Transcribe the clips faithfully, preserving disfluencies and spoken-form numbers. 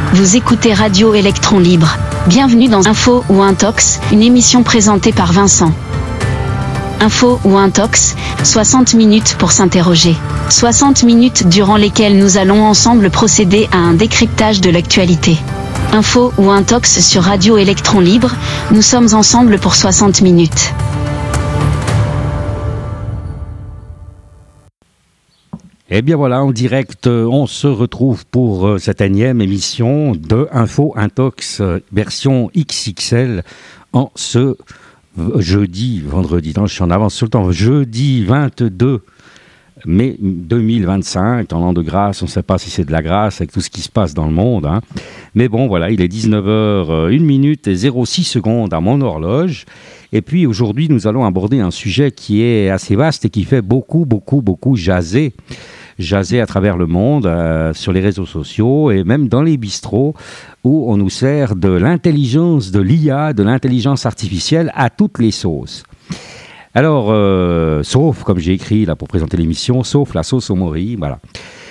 Vous écoutez Radio Électron Libre. Bienvenue dans Info ou Intox, une émission présentée par Vincent. Info ou Intox, soixante minutes pour s'interroger. soixante minutes durant lesquelles nous allons ensemble procéder à un décryptage de l'actualité. Info ou Intox sur Radio Électron Libre, nous sommes ensemble pour soixante minutes. Eh bien voilà, en direct, on se retrouve pour cette énième émission de Info Intox version X X L en ce jeudi, vendredi, non, je suis en avance sur le temps, jeudi vingt-deux mai deux mille vingt-cinq, en l'an de grâce, on ne sait pas si c'est de la grâce avec tout ce qui se passe dans le monde, hein. Mais bon voilà, il est dix-neuf heures une minute et zéro six secondes à mon horloge. Et puis aujourd'hui, nous allons aborder un sujet qui est assez vaste et qui fait beaucoup, beaucoup, beaucoup jaser. Jaser à travers le monde, euh, sur les réseaux sociaux et même dans les bistrots où on nous sert de l'intelligence, de l'I A, de l'intelligence artificielle à toutes les sauces. Alors, euh, sauf, comme j'ai écrit là pour présenter l'émission, sauf la sauce au mori, voilà.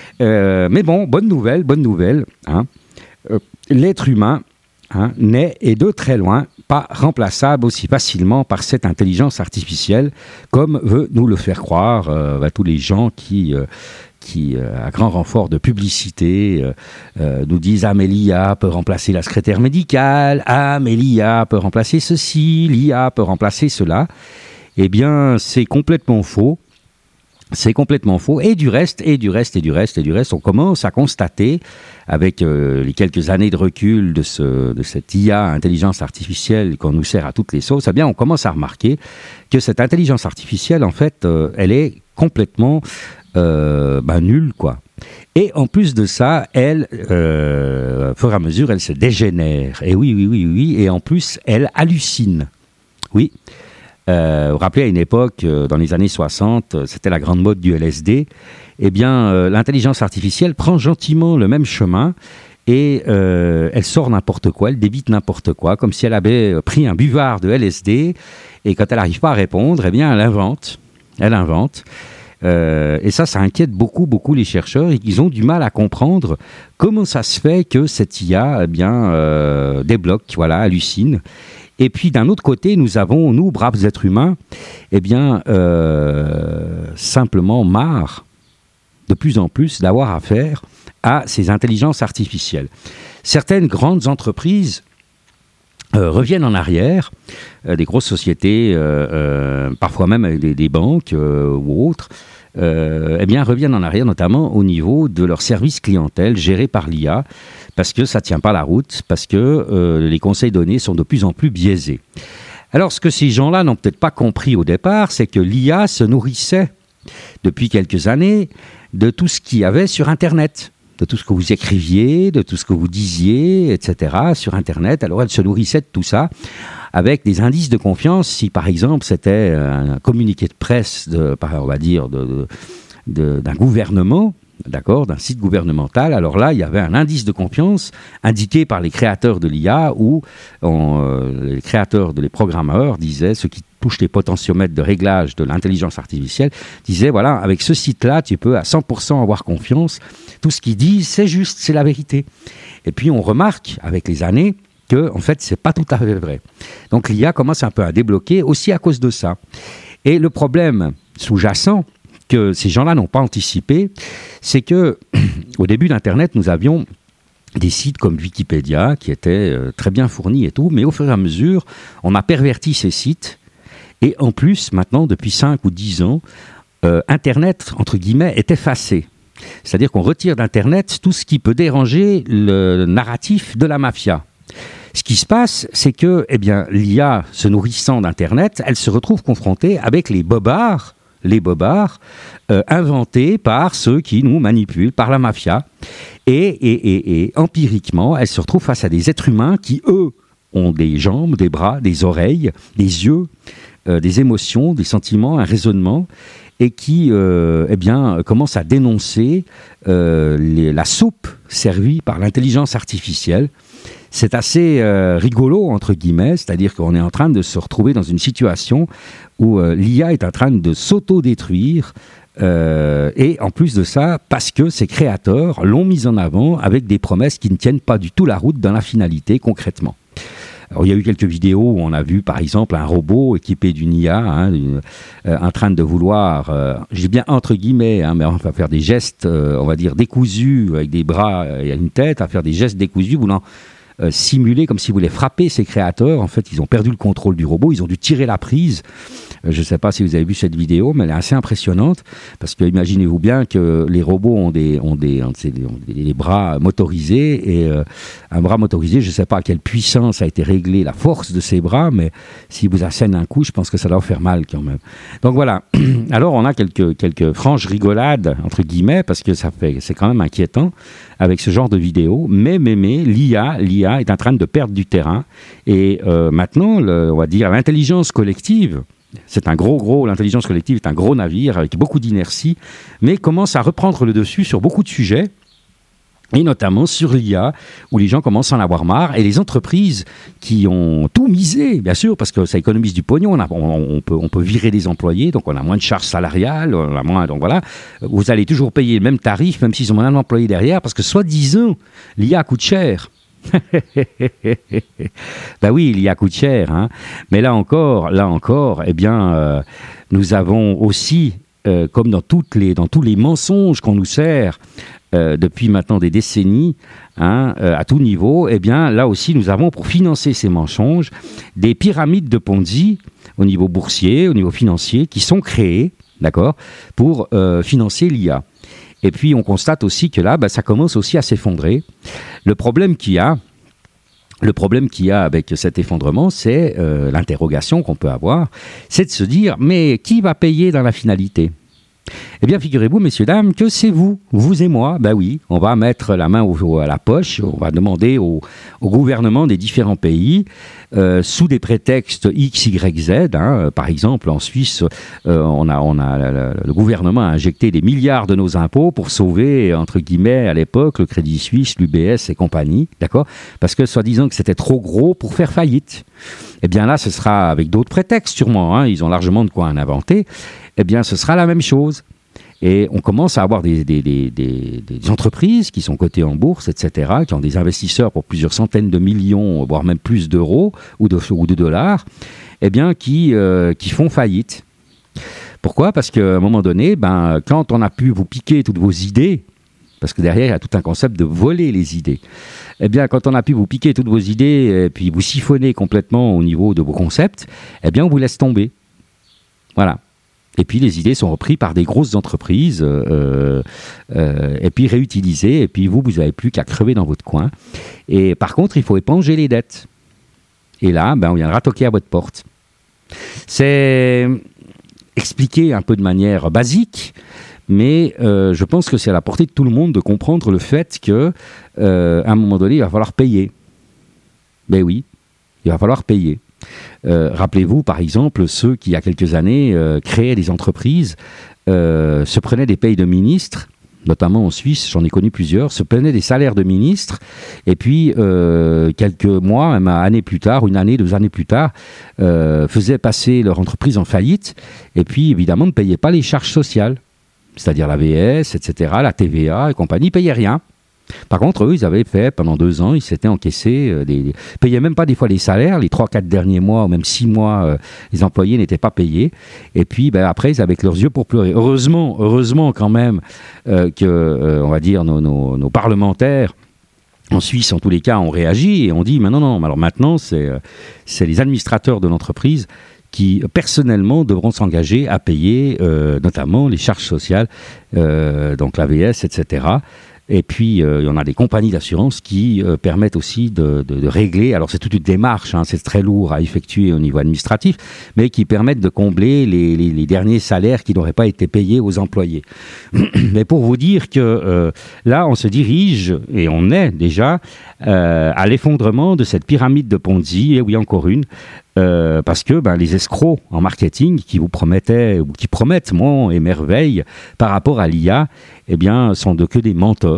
Euh, mais bon, bonne nouvelle, bonne nouvelle, hein. Euh, l'être humain hein, n'est et de très loin pas remplaçable aussi facilement par cette intelligence artificielle, comme veut nous le faire croire euh, bah, tous les gens qui... Euh, qui, euh, à grand renfort de publicité, euh, euh, nous disent « Ah, mais l'I A peut remplacer la secrétaire médicale, ah, mais l'I A peut remplacer ceci, l'I A peut remplacer cela ». Eh bien, c'est complètement faux. C'est complètement faux. Et du reste, et du reste, et du reste, et du reste, on commence à constater, avec euh, les quelques années de recul de, ce, de cette I A, intelligence artificielle, qu'on nous sert à toutes les sauces, eh bien, on commence à remarquer que cette intelligence artificielle, en fait, euh, elle est complètement... Euh, ben nulle, quoi. Et en plus de ça, elle, euh, au fur et à mesure, elle se dégénère. Et oui, oui, oui, oui. Et en plus, elle hallucine. Oui. Euh, vous vous rappelez, à une époque, euh, dans les années soixante, c'était la grande mode du L S D. Eh bien, euh, l'intelligence artificielle prend gentiment le même chemin et euh, elle sort n'importe quoi, elle débite n'importe quoi, comme si elle avait pris un buvard de L S D. Et quand elle n'arrive pas à répondre, eh bien, elle invente. Elle invente. Euh, et ça, ça inquiète beaucoup, beaucoup les chercheurs et ils ont du mal à comprendre comment ça se fait que cette I A eh bien, euh, débloque, voilà, hallucine. Et puis d'un autre côté, nous avons, nous, braves êtres humains, eh bien, euh, simplement marre de plus en plus d'avoir affaire à ces intelligences artificielles. Certaines grandes entreprises Euh, reviennent en arrière, euh, des grosses sociétés, euh, euh, parfois même des, des banques euh, ou autres, euh, eh bien reviennent en arrière, notamment au niveau de leur service clientèle géré par l'I A, parce que ça ne tient pas la route, parce que euh, les conseils donnés sont de plus en plus biaisés. Alors ce que ces gens-là n'ont peut-être pas compris au départ, c'est que l'I A se nourrissait depuis quelques années de tout ce qu'il y avait sur Internet, de tout ce que vous écriviez, de tout ce que vous disiez, et cetera, sur Internet. Alors, elle se nourrissait de tout ça avec des indices de confiance. Si, par exemple, c'était un communiqué de presse, de, on va dire, de, de, de, d'un gouvernement, d'accord, d'un site gouvernemental, alors là, il y avait un indice de confiance indiqué par les créateurs de l'I A où on, euh, les créateurs, de les programmeurs disaient, ceux qui touchent les potentiomètres de réglage de l'intelligence artificielle, disaient, voilà, avec ce site-là, tu peux à cent pour cent avoir confiance. Tout ce qu'ils disent, c'est juste, c'est la vérité. Et puis, on remarque, avec les années, que, en fait, c'est pas tout à fait vrai. Donc, l'I A commence un peu à débloquer aussi à cause de ça. Et le problème sous-jacent, que ces gens-là n'ont pas anticipé, c'est que au début d'Internet, nous avions des sites comme Wikipédia qui étaient euh, très bien fournis et tout, mais au fur et à mesure, on a perverti ces sites. Et en plus, maintenant, depuis cinq ou dix ans, euh, Internet, entre guillemets, est effacé. C'est-à-dire qu'on retire d'Internet tout ce qui peut déranger le narratif de la mafia. Ce qui se passe, c'est que eh bien, l'I A, se nourrissant d'Internet, elle se retrouve confrontée avec les bobards, les bobards euh, inventés par ceux qui nous manipulent, par la mafia. Et, et, et, et empiriquement, elle se retrouve face à des êtres humains qui, eux, ont des jambes, des bras, des oreilles, des yeux, euh, des émotions, des sentiments, un raisonnement, et qui euh, eh bien, commencent à dénoncer euh, les, la soupe servie par l'intelligence artificielle. c'est assez euh, rigolo, entre guillemets, c'est-à-dire qu'on est en train de se retrouver dans une situation où euh, l'I A est en train de s'auto-détruire, euh, et en plus de ça, parce que ses créateurs l'ont mise en avant avec des promesses qui ne tiennent pas du tout la route dans la finalité, concrètement. Alors, il y a eu quelques vidéos où on a vu, par exemple, un robot équipé d'une I A, hein, une, euh, en train de vouloir, euh, j'ai bien entre guillemets, hein, mais on va faire des gestes, euh, on va dire, décousus, avec des bras et une tête, à faire des gestes décousus, voulant euh, simuler comme s'ils voulaient frapper ses créateurs. En fait, ils ont perdu le contrôle du robot, ils ont dû tirer la prise. Euh, je ne sais pas si vous avez vu cette vidéo, mais elle est assez impressionnante, parce que imaginez-vous bien que les robots ont des, ont des, ont des, ont des, des bras motorisés, et euh, un bras motorisé, je ne sais pas à quelle puissance a été réglée la force de ces bras, mais si vous assène un coup, je pense que ça doit faire mal quand même. Donc voilà, alors on a quelques, quelques franches rigolades, entre guillemets, parce que ça fait, c'est quand même inquiétant avec ce genre de vidéo, mais, mais, mais l'I A, l'I A est en train de perdre du terrain, et euh, maintenant, le, on va dire, l'intelligence collective, c'est un gros, gros, l'intelligence collective est un gros navire avec beaucoup d'inertie, mais commence à reprendre le dessus sur beaucoup de sujets, et notamment sur l'I A, où les gens commencent à en avoir marre, et les entreprises qui ont tout misé, bien sûr, parce que ça économise du pognon, on, a, on, on, peut, on peut virer des employés, donc on a moins de charges salariales, on a moins, donc voilà, vous allez toujours payer le même tarif, même s'ils ont moins d'employés derrière, parce que soi-disant, l'I A coûte cher. Ben oui, l'I A coûte cher, hein. Mais là encore, là encore, eh bien, euh, nous avons aussi, euh, comme dans, toutes les, dans tous les mensonges qu'on nous sert, Euh, depuis maintenant des décennies, hein, euh, à tout niveau, eh bien, là aussi, nous avons, pour financer ces mensonges, des pyramides de Ponzi au niveau boursier, au niveau financier, qui sont créées, d'accord, pour euh, financer l'I A. Et puis, on constate aussi que là, bah, ça commence aussi à s'effondrer. Le problème qu'il y a, le problème qu'il y a avec cet effondrement, c'est euh, l'interrogation qu'on peut avoir, c'est de se dire, mais qui va payer dans la finalité ? Eh bien, figurez-vous, messieurs, dames, que c'est vous, vous et moi. Ben oui, on va mettre la main au, à la poche, on va demander au, au gouvernement des différents pays, euh, sous des prétextes X, Y, Z. Hein. Par exemple, en Suisse, euh, on a, on a, le, le gouvernement a injecté des milliards de nos impôts pour sauver, entre guillemets, à l'époque, le Crédit Suisse, l'U B S et compagnie, d'accord ? Parce que, soi-disant que c'était trop gros pour faire faillite. Eh bien là, ce sera avec d'autres prétextes, sûrement, hein, ils ont largement de quoi en inventer. Eh bien, ce sera la même chose. Et on commence à avoir des, des, des, des, des entreprises qui sont cotées en bourse, et cetera, qui ont des investisseurs pour plusieurs centaines de millions, voire même plus d'euros ou de, ou de dollars, eh bien, qui, euh, qui font faillite. Pourquoi ? Parce qu'à un moment donné, ben, quand on a pu vous piquer toutes vos idées, parce que derrière, il y a tout un concept de voler les idées. Eh bien, quand on a pu vous piquer toutes vos idées et puis vous siphonner complètement au niveau de vos concepts, eh bien, on vous laisse tomber. Voilà. Et puis, les idées sont reprises par des grosses entreprises euh, euh, et puis réutilisées. Et puis, vous, vous n'avez plus qu'à crever dans votre coin. Et par contre, il faut éponger les dettes. Et là, ben, on viendra toquer à votre porte. C'est expliqué un peu de manière basique, mais euh, je pense que c'est à la portée de tout le monde de comprendre le fait qu'à euh, un moment donné, il va falloir payer. Ben oui, il va falloir payer. Euh, rappelez-vous, par exemple, ceux qui, il y a quelques années, euh, créaient des entreprises, euh, se prenaient des payes de ministres, notamment en Suisse, j'en ai connu plusieurs, se prenaient des salaires de ministres, et puis, euh, quelques mois, même années plus tard, une année, deux années plus tard, euh, faisaient passer leur entreprise en faillite, et puis, évidemment, ne payaient pas les charges sociales, c'est-à-dire la V S, et cetera, la T V A et compagnie, ne payaient rien. Par contre, eux, ils avaient fait, pendant deux ans, ils s'étaient encaissés, euh, des, payaient même pas des fois les salaires, les trois, quatre derniers mois, ou même six mois, euh, les employés n'étaient pas payés. Et puis, ben, après, ils avaient leurs yeux pour pleurer. Heureusement, heureusement quand même, euh, que, euh, on va dire, nos, nos, nos parlementaires, en Suisse, en tous les cas, ont réagi et ont dit, mais non, non, alors maintenant, c'est, euh, c'est les administrateurs de l'entreprise qui, personnellement, devront s'engager à payer, euh, notamment les charges sociales, euh, donc la V S, et cetera. Et puis, euh, il y en a des compagnies d'assurance qui euh, permettent aussi de, de, de régler, alors c'est toute une démarche, hein, c'est très lourd à effectuer au niveau administratif, mais qui permettent de combler les, les, les derniers salaires qui n'auraient pas été payés aux employés. Mais pour vous dire que euh, là, on se dirige, et on est déjà, euh, à l'effondrement de cette pyramide de Ponzi, et oui, encore une, Euh, parce que ben, les escrocs en marketing qui vous promettaient, ou qui promettent monts et merveilles par rapport à l'I A, eh bien, sont de, que des menteurs.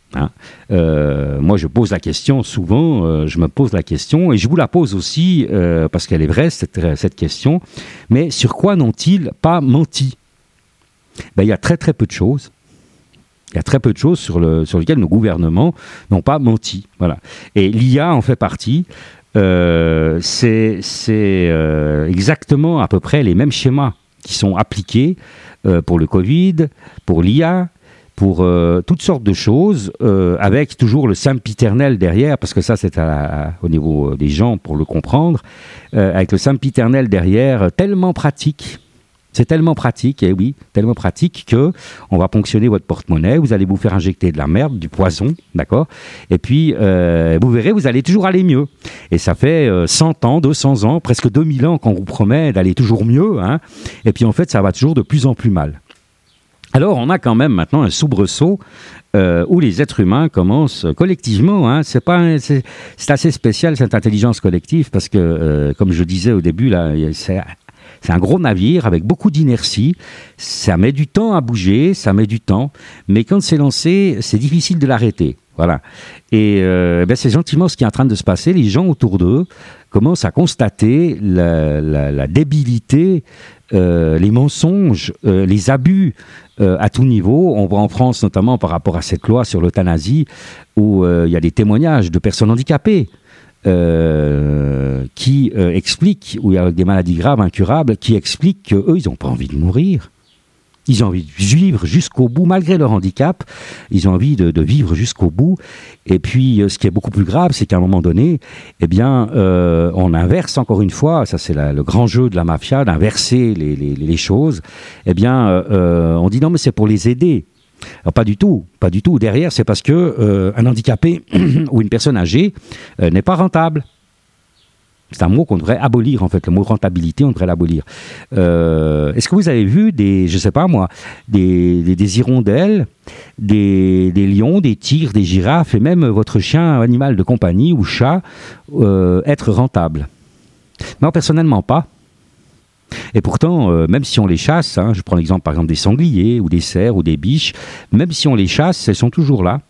Hein. Euh, moi, je pose la question souvent, euh, je me pose la question, et je vous la pose aussi, euh, parce qu'elle est vraie, cette, cette question, mais sur quoi n'ont-ils pas menti? Ben, il y a très très peu de choses. Il y a très peu de choses sur, le, sur lesquelles nos gouvernements n'ont pas menti. Voilà. Et l'I A en fait partie. Euh, c'est c'est euh, exactement à peu près les mêmes schémas qui sont appliqués euh, pour le Covid, pour l'I A, pour euh, toutes sortes de choses, euh, avec toujours le sempiternel derrière, parce que ça c'est à, à, au niveau des gens pour le comprendre, euh, avec le sempiternel derrière, tellement pratique. C'est tellement pratique, et oui, tellement pratique que on va ponctionner votre porte-monnaie, vous allez vous faire injecter de la merde, du poison, d'accord? Et puis, euh, vous verrez, vous allez toujours aller mieux. Et ça fait euh, cent ans, deux cents ans, presque deux mille ans qu'on vous promet d'aller toujours mieux, hein? Et puis en fait, ça va toujours de plus en plus mal. Alors, on a quand même maintenant un soubresaut euh, où les êtres humains commencent collectivement. Hein, c'est, pas, c'est, c'est assez spécial, cette intelligence collective, parce que, euh, comme je disais au début, là, c'est... C'est un gros navire avec beaucoup d'inertie, ça met du temps à bouger, ça met du temps, mais quand c'est lancé, c'est difficile de l'arrêter. Voilà. Et euh, ben c'est gentiment ce qui est en train de se passer. Les gens autour d'eux commencent à constater la, la, la débilité, euh, les mensonges, euh, les abus euh, à tout niveau. On voit en France notamment par rapport à cette loi sur l'euthanasie où euh, il y a des témoignages de personnes handicapées. Euh, qui euh, expliquent, ou avec des maladies graves, incurables, qui expliquent qu'eux, ils n'ont pas envie de mourir. Ils ont envie de vivre jusqu'au bout, malgré leur handicap. Ils ont envie de, de vivre jusqu'au bout. Et puis, euh, ce qui est beaucoup plus grave, c'est qu'à un moment donné, eh bien, euh, on inverse encore une fois, ça c'est la, le grand jeu de la mafia, d'inverser les, les, les choses. Eh bien, euh, on dit non, mais c'est pour les aider. Alors, pas du tout, pas du tout. Derrière, c'est parce que euh, un handicapé ou une personne âgée euh, n'est pas rentable. C'est un mot qu'on devrait abolir, en fait. Le mot rentabilité, on devrait l'abolir. Euh, est-ce que vous avez vu des, je sais pas moi, des, des, des hirondelles, des, des lions, des tigres, des girafes et même votre chien, animal de compagnie ou chat euh, être rentable? Non, personnellement pas. Et pourtant, euh, même si on les chasse, hein, je prends l'exemple par exemple des sangliers ou des cerfs ou des biches, même si on les chasse, elles sont toujours là.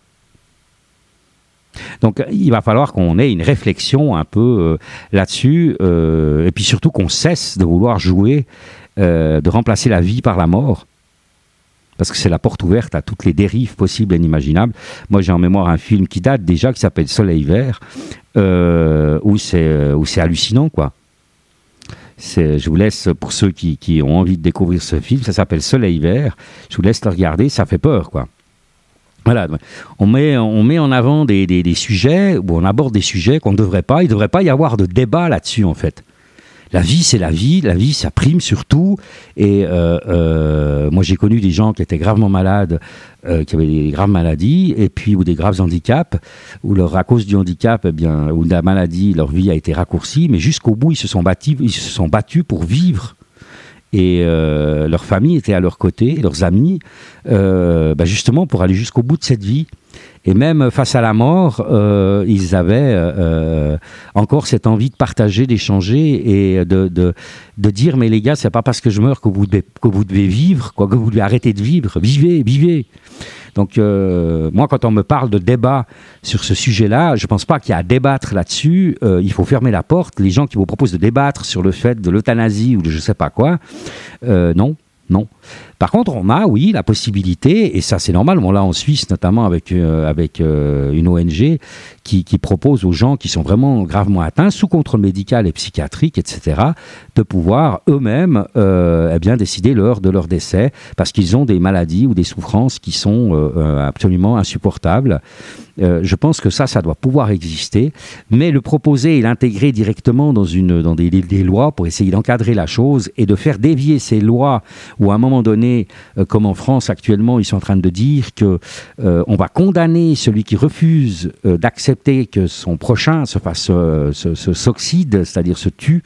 Donc il va falloir qu'on ait une réflexion un peu euh, là-dessus, euh, et puis surtout qu'on cesse de vouloir jouer, euh, de remplacer la vie par la mort. Parce que c'est la porte ouverte à toutes les dérives possibles et inimaginables. Moi, j'ai en mémoire un film qui date déjà, qui s'appelle Soleil Vert, euh, où, c'est, où c'est hallucinant, quoi. C'est, je vous laisse, pour ceux qui, qui ont envie de découvrir ce film, ça s'appelle Soleil Vert, je vous laisse le regarder, ça fait peur, quoi. Voilà, on met, on met en avant des, des, des sujets, ou on aborde des sujets qu'on ne devrait pas, il ne devrait pas y avoir de débat là-dessus, en fait. La vie, c'est la vie, la vie, ça prime surtout, et euh, euh, moi j'ai connu des gens qui étaient gravement malades, euh, qui avaient des graves maladies, et puis ou des graves handicaps, où leur, à cause du handicap, eh bien, ou de la maladie, leur vie a été raccourcie, mais jusqu'au bout, ils se sont battus, ils se sont battus pour vivre. Et euh, leur famille était à leur côté, leurs amis, euh, bah justement pour aller jusqu'au bout de cette vie. Et même face à la mort, euh, ils avaient euh, encore cette envie de partager, d'échanger et de, de, de dire « Mais les gars, c'est pas parce que je meurs que vous devez, que vous devez vivre, quoi, que vous devez arrêter de vivre. Vivez, vivez !» Donc, euh, moi, quand on me parle de débat sur ce sujet-là, je ne pense pas qu'il y a à débattre là-dessus. Euh, il faut fermer la porte. Les gens qui vous proposent de débattre sur le fait de l'euthanasie ou de je ne sais pas quoi, euh, non, non. Par contre, on a, oui, la possibilité, et ça c'est normal, on l'a en Suisse notamment avec, euh, avec euh, une O N G qui, qui propose aux gens qui sont vraiment gravement atteints, sous contrôle médical et psychiatrique, et cetera, de pouvoir eux-mêmes euh, eh bien, décider l'heure de leur décès, parce qu'ils ont des maladies ou des souffrances qui sont euh, absolument insupportables. Euh, je pense que ça, ça doit pouvoir exister, mais le proposer et l'intégrer directement dans, une, dans des, des, des lois pour essayer d'encadrer la chose et de faire dévier ces lois où à un moment donné, euh, comme en France actuellement, ils sont en train de dire que euh, on va condamner celui qui refuse euh, d'accepter que son prochain se fasse euh, se, se, s'oxyde, c'est-à-dire se tue.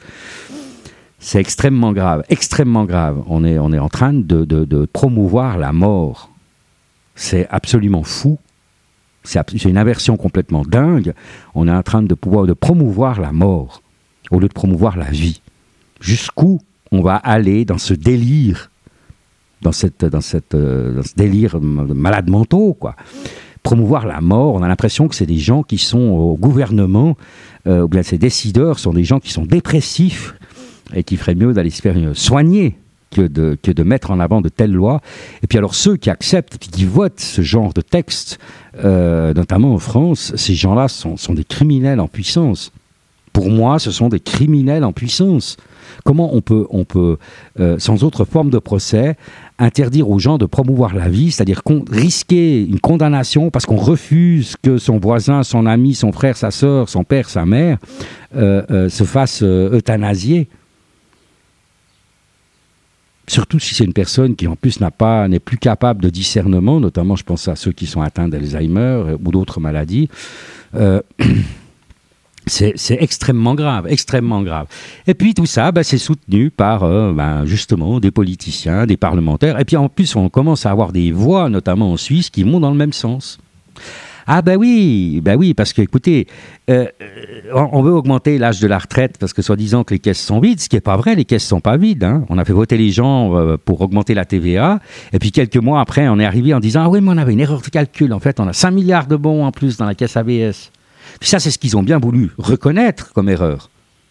C'est extrêmement grave, extrêmement grave. On est, on est en train de, de, de promouvoir la mort. C'est absolument fou. C'est une inversion complètement dingue. On est en train de pouvoir de promouvoir la mort au lieu de promouvoir la vie. Jusqu'où on va aller dans ce délire, dans, cette, dans, cette, dans ce délire de malades mentaux, quoi. promouvoir la mort. On a l'impression que c'est des gens qui sont au gouvernement, euh, ou bien ces décideurs sont des gens qui sont dépressifs et qui ferait mieux d'aller se faire soigner que de, que de mettre en avant de telles lois. Et puis alors ceux qui acceptent, qui votent ce genre de texte, euh, notamment en France, ces gens-là sont, sont des criminels en puissance. Pour moi, ce sont des criminels en puissance. Comment on peut, on peut euh, sans autre forme de procès, interdire aux gens de promouvoir la vie, c'est-à-dire con- risquer une condamnation parce qu'on refuse que son voisin, son ami, son frère, sa sœur, son père, sa mère euh, euh, se fasse euh, euthanasier. Surtout si c'est une personne qui en plus n'a pas, n'est plus capable de discernement, notamment je pense à ceux qui sont atteints d'Alzheimer ou d'autres maladies. Euh, c'est, c'est extrêmement grave, extrêmement grave. Et puis tout ça, ben, c'est soutenu par euh, ben, justement des politiciens, des parlementaires. Et puis en plus, on commence à avoir des voix, notamment en Suisse, qui vont dans le même sens. Ah ben oui, ben oui, parce que écoutez, euh, on veut augmenter l'âge de la retraite parce que soi-disant que les caisses sont vides, ce qui n'est pas vrai, les caisses sont pas vides. Hein. On a fait voter les gens euh, pour augmenter la T V A, et puis quelques mois après, on est arrivé en disant ah oui, mais on avait une erreur de calcul. En fait, on a cinq milliards de bons en plus dans la caisse A B S. Puis ça, c'est ce qu'ils ont bien voulu reconnaître comme erreur.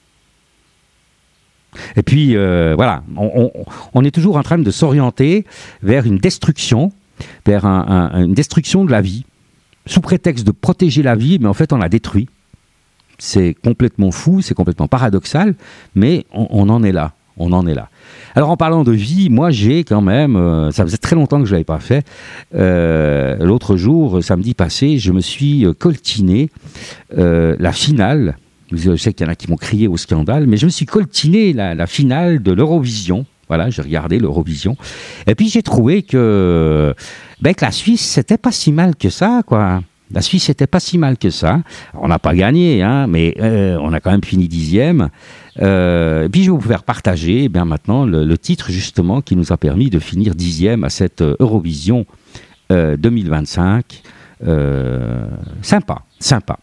Et puis euh, voilà, on, on, on est toujours en train de s'orienter vers une destruction, vers un, un, une destruction de la vie. Sous prétexte de protéger la vie, mais en fait on la détruit. C'est complètement fou, c'est complètement paradoxal, mais on, on en est là, on en est là. Alors en parlant de vie, moi j'ai quand même, euh, ça faisait très longtemps que je ne l'avais pas fait, euh, l'autre jour, samedi passé, je me suis coltiné euh, la finale, je sais qu'il y en a qui m'ont crié au scandale, mais je me suis coltiné la, la finale de l'Eurovision. Voilà, j'ai regardé l'Eurovision. Et puis j'ai trouvé que, ben, que la Suisse, c'était pas si mal que ça, quoi. La Suisse, c'était pas si mal que ça. On n'a pas gagné, hein, mais euh, on a quand même fini dixième. Euh, et puis je vais vous faire partager, eh bien maintenant, le, le titre justement qui nous a permis de finir dixième à cette Eurovision euh, deux mille vingt-cinq. Euh, sympa, sympa.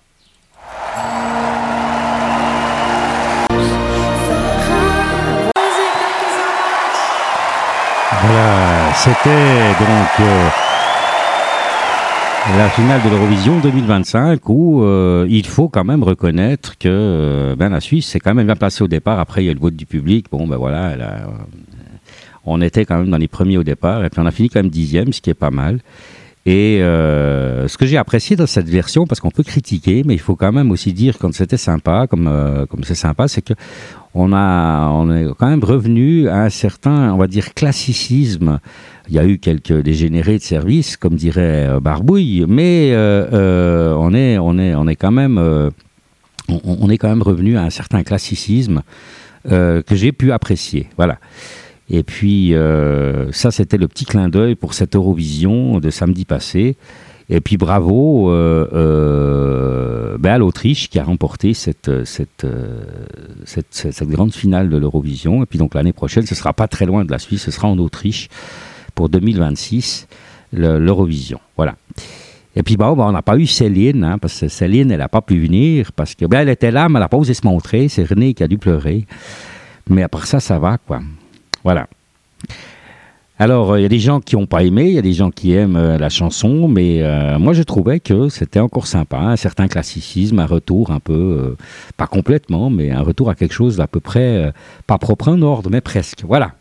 Voilà, c'était donc euh, la finale de l'Eurovision deux mille vingt-cinq où euh, il faut quand même reconnaître que euh, ben, la Suisse s'est quand même bien placée au départ. Après, il y a le vote du public. Bon, ben voilà, elle a, euh, on était quand même dans les premiers au départ. Et puis on a fini quand même dixième, ce qui est pas mal. Et euh, ce que j'ai apprécié dans cette version, parce qu'on peut critiquer, mais il faut quand même aussi dire quand c'était sympa, comme euh, comme c'est sympa, c'est que on a on est quand même revenu à un certain, on va dire, classicisme. Il y a eu quelques dégénérés de service, comme dirait euh, Barbouille, mais euh, euh, on est on est on est quand même euh, on, on est quand même revenu à un certain classicisme euh, que j'ai pu apprécier. Voilà. Et puis, euh, ça, c'était le petit clin d'œil pour cette Eurovision de samedi passé. Et puis, bravo euh, euh, ben à l'Autriche qui a remporté cette, cette, euh, cette, cette, cette grande finale de l'Eurovision. Et puis, donc, l'année prochaine, ce ne sera pas très loin de la Suisse, ce sera en Autriche pour deux mille vingt-six, le, l'Eurovision. Voilà. Et puis, bon, ben, on n'a pas eu Céline, hein, parce que Céline, elle n'a pas pu venir, parce que, ben, elle était là, mais elle n'a pas osé se montrer. C'est René qui a dû pleurer. Mais après ça, ça va, quoi. Voilà. Alors, il euh, y a des gens qui n'ont pas aimé, il y a des gens qui aiment euh, la chanson, mais euh, moi, je trouvais que c'était encore sympa, un certain classicisme, un retour un peu, euh, pas complètement, mais un retour à quelque chose d'à peu près, euh, pas propre en ordre, mais presque. Voilà.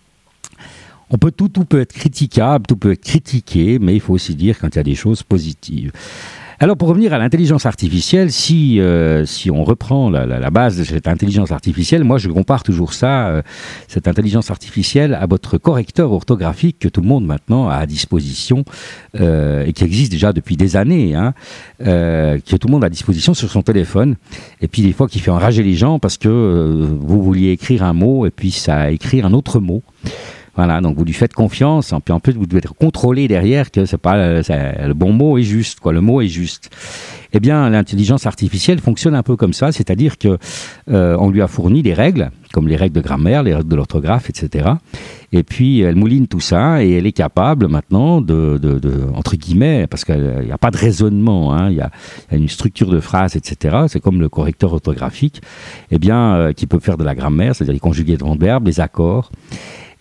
On peut, tout, tout peut être critiquable, tout peut être critiqué, mais il faut aussi dire quand il y a des choses positives. Alors, pour revenir à l'intelligence artificielle, si, euh, si on reprend la, la, la base de cette intelligence artificielle, moi, je compare toujours ça, euh, cette intelligence artificielle, à votre correcteur orthographique que tout le monde maintenant a à disposition euh, et qui existe déjà depuis des années, hein, euh, que tout le monde a à disposition sur son téléphone. Et puis, des fois, qui fait enrager les gens parce que euh, vous vouliez écrire un mot et puis ça écrit un autre mot. Voilà, donc vous lui faites confiance, puis en plus vous devez contrôler derrière que c'est pas c'est, le bon mot est juste, quoi, le mot est juste. Eh bien, l'intelligence artificielle fonctionne un peu comme ça, c'est-à-dire que euh, on lui a fourni des règles, comme les règles de grammaire, les règles de l'orthographe, et cetera. Et puis elle mouline tout ça et elle est capable maintenant de, de, de entre guillemets, parce qu'il n'y a pas de raisonnement, hein, il y a, il y a une structure de phrase, et cetera. C'est comme le correcteur orthographique, eh bien, euh, qui peut faire de la grammaire, c'est-à-dire les conjugaisons de verbes, les accords.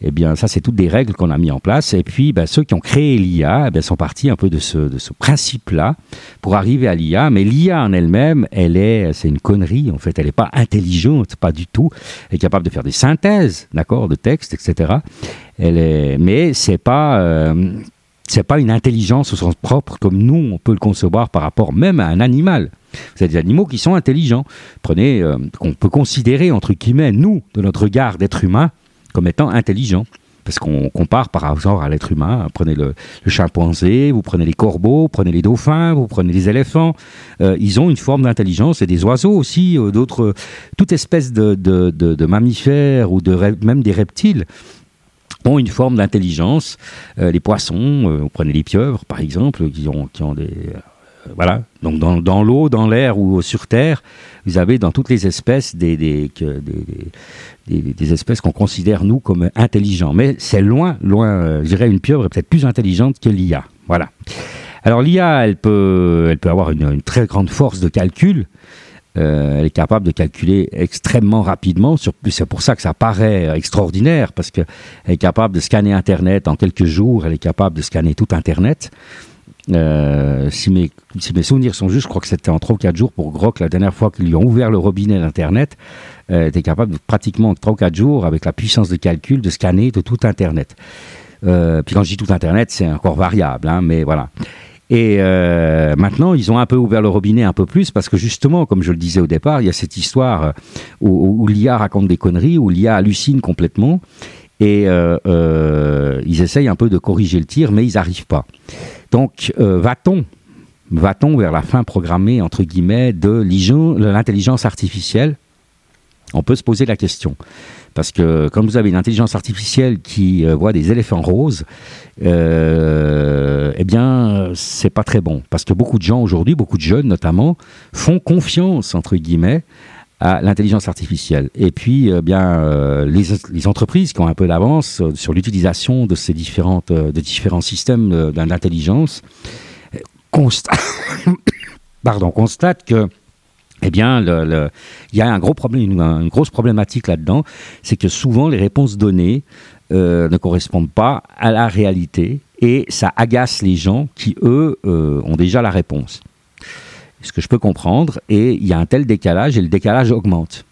Eh bien, ça, c'est toutes des règles qu'on a mis en place. Et puis, ben, ceux qui ont créé l'I A eh bien, sont partis un peu de ce, de ce principe-là pour arriver à l'I A. Mais l'I A en elle-même, elle est, c'est une connerie. En fait, elle n'est pas intelligente, pas du tout. Elle est capable de faire des synthèses, d'accord, de textes, et cetera. Elle est, mais c'est pas, euh, c'est pas une intelligence au sens propre comme nous, on peut le concevoir par rapport même à un animal. Vous avez des animaux qui sont intelligents. Prenez, euh, qu'on peut considérer, entre guillemets, nous, de notre regard d'être humain, comme étant intelligent. Parce qu'on compare par exemple à l'être humain. Prenez le, le chimpanzé, vous prenez les corbeaux, vous prenez les dauphins, vous prenez les éléphants. Euh, ils ont une forme d'intelligence. Et des oiseaux aussi, euh, d'autres, toute espèce de, de, de, de mammifères ou de, même des reptiles ont une forme d'intelligence. Euh, les poissons, euh, vous prenez les pieuvres par exemple, qui ont, qui ont des... Euh, voilà, donc dans, dans l'eau, dans l'air ou sur terre, vous avez dans toutes les espèces des, des, des, des, des, des espèces qu'on considère, nous, comme intelligents. Mais c'est loin, loin, euh, je dirais une pieuvre est peut-être plus intelligente que l'I A. Voilà. Alors l'I A, elle peut, elle peut avoir une, une très grande force de calcul. Euh, elle est capable de calculer extrêmement rapidement. Sur, c'est pour ça que ça paraît extraordinaire, parce qu'elle est capable de scanner Internet en quelques jours. Elle est capable de scanner tout Internet. Euh, si, mes, si mes souvenirs sont justes, je crois que c'était en trois ou quatre jours pour Grok, la dernière fois qu'ils lui ont ouvert le robinet d'Internet, euh, était capable de, pratiquement en trois ou quatre jours, avec la puissance de calcul, de scanner de tout Internet. Euh, puis quand je dis tout Internet, c'est encore variable, hein, mais voilà. Et euh, maintenant, ils ont un peu ouvert le robinet un peu plus, parce que justement, comme je le disais au départ, il y a cette histoire où, où l'I A raconte des conneries, où l'I A hallucine complètement, et euh, euh, ils essayent un peu de corriger le tir, mais ils n'arrivent pas. Donc, euh, va-t-on, va-t-on vers la fin programmée, entre guillemets, de l'intelligence artificielle ? On peut se poser la question. Parce que quand vous avez une intelligence artificielle qui euh, voit des éléphants roses, euh, eh bien, c'est pas très bon. Parce que beaucoup de gens aujourd'hui, beaucoup de jeunes notamment, font confiance, entre guillemets, à l'intelligence artificielle. Et puis, eh bien, euh, les, les entreprises qui ont un peu d'avance sur l'utilisation de ces différentes, de différents systèmes d'intelligence constatent, pardon, constatent que, eh bien, le, le, il y a un gros problème, une, une grosse problématique là-dedans, c'est que souvent les réponses données euh, ne correspondent pas à la réalité et ça agace les gens qui, eux, euh, ont déjà la réponse. Ce que je peux comprendre, et il y a un tel décalage, et le décalage augmente.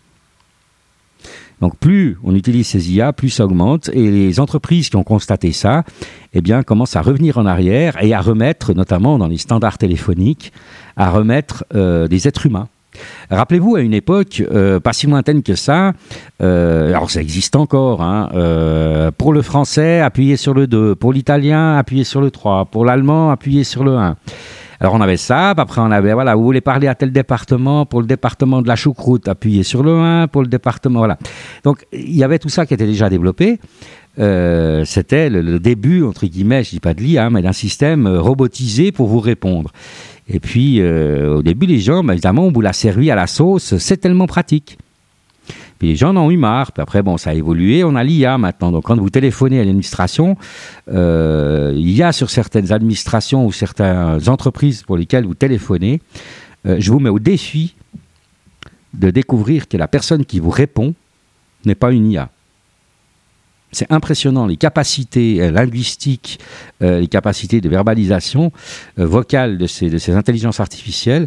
Donc plus on utilise ces I A, plus ça augmente, et les entreprises qui ont constaté ça, eh bien, commencent à revenir en arrière et à remettre, notamment dans les standards téléphoniques, à remettre euh, des êtres humains. Rappelez-vous, à une époque, euh, pas si lointaine que ça, euh, alors ça existe encore, hein, euh, pour le français, appuyez sur le deux, pour l'italien, appuyez sur le trois, pour l'allemand, appuyez sur le un. Alors on avait ça, après on avait, voilà, vous voulez parler à tel département, pour le département de la choucroute, appuyez sur le un, pour le département, voilà. Donc il y avait tout ça qui était déjà développé. Euh, c'était le, le début, entre guillemets, je dis pas de l'I A, mais d'un système robotisé pour vous répondre. Et puis euh, au début, les gens, bah, évidemment, on vous l'a servi à la sauce, c'est tellement pratique. Puis les gens en ont eu marre. Puis après, bon, ça a évolué. On a l'I A maintenant. Donc, quand vous téléphonez à l'administration, euh, il y a sur certaines administrations ou certaines entreprises pour lesquelles vous téléphonez, euh, je vous mets au défi de découvrir que la personne qui vous répond n'est pas une I A. C'est impressionnant, les capacités euh, linguistiques, euh, les capacités de verbalisation euh, vocale de ces, de ces intelligences artificielles.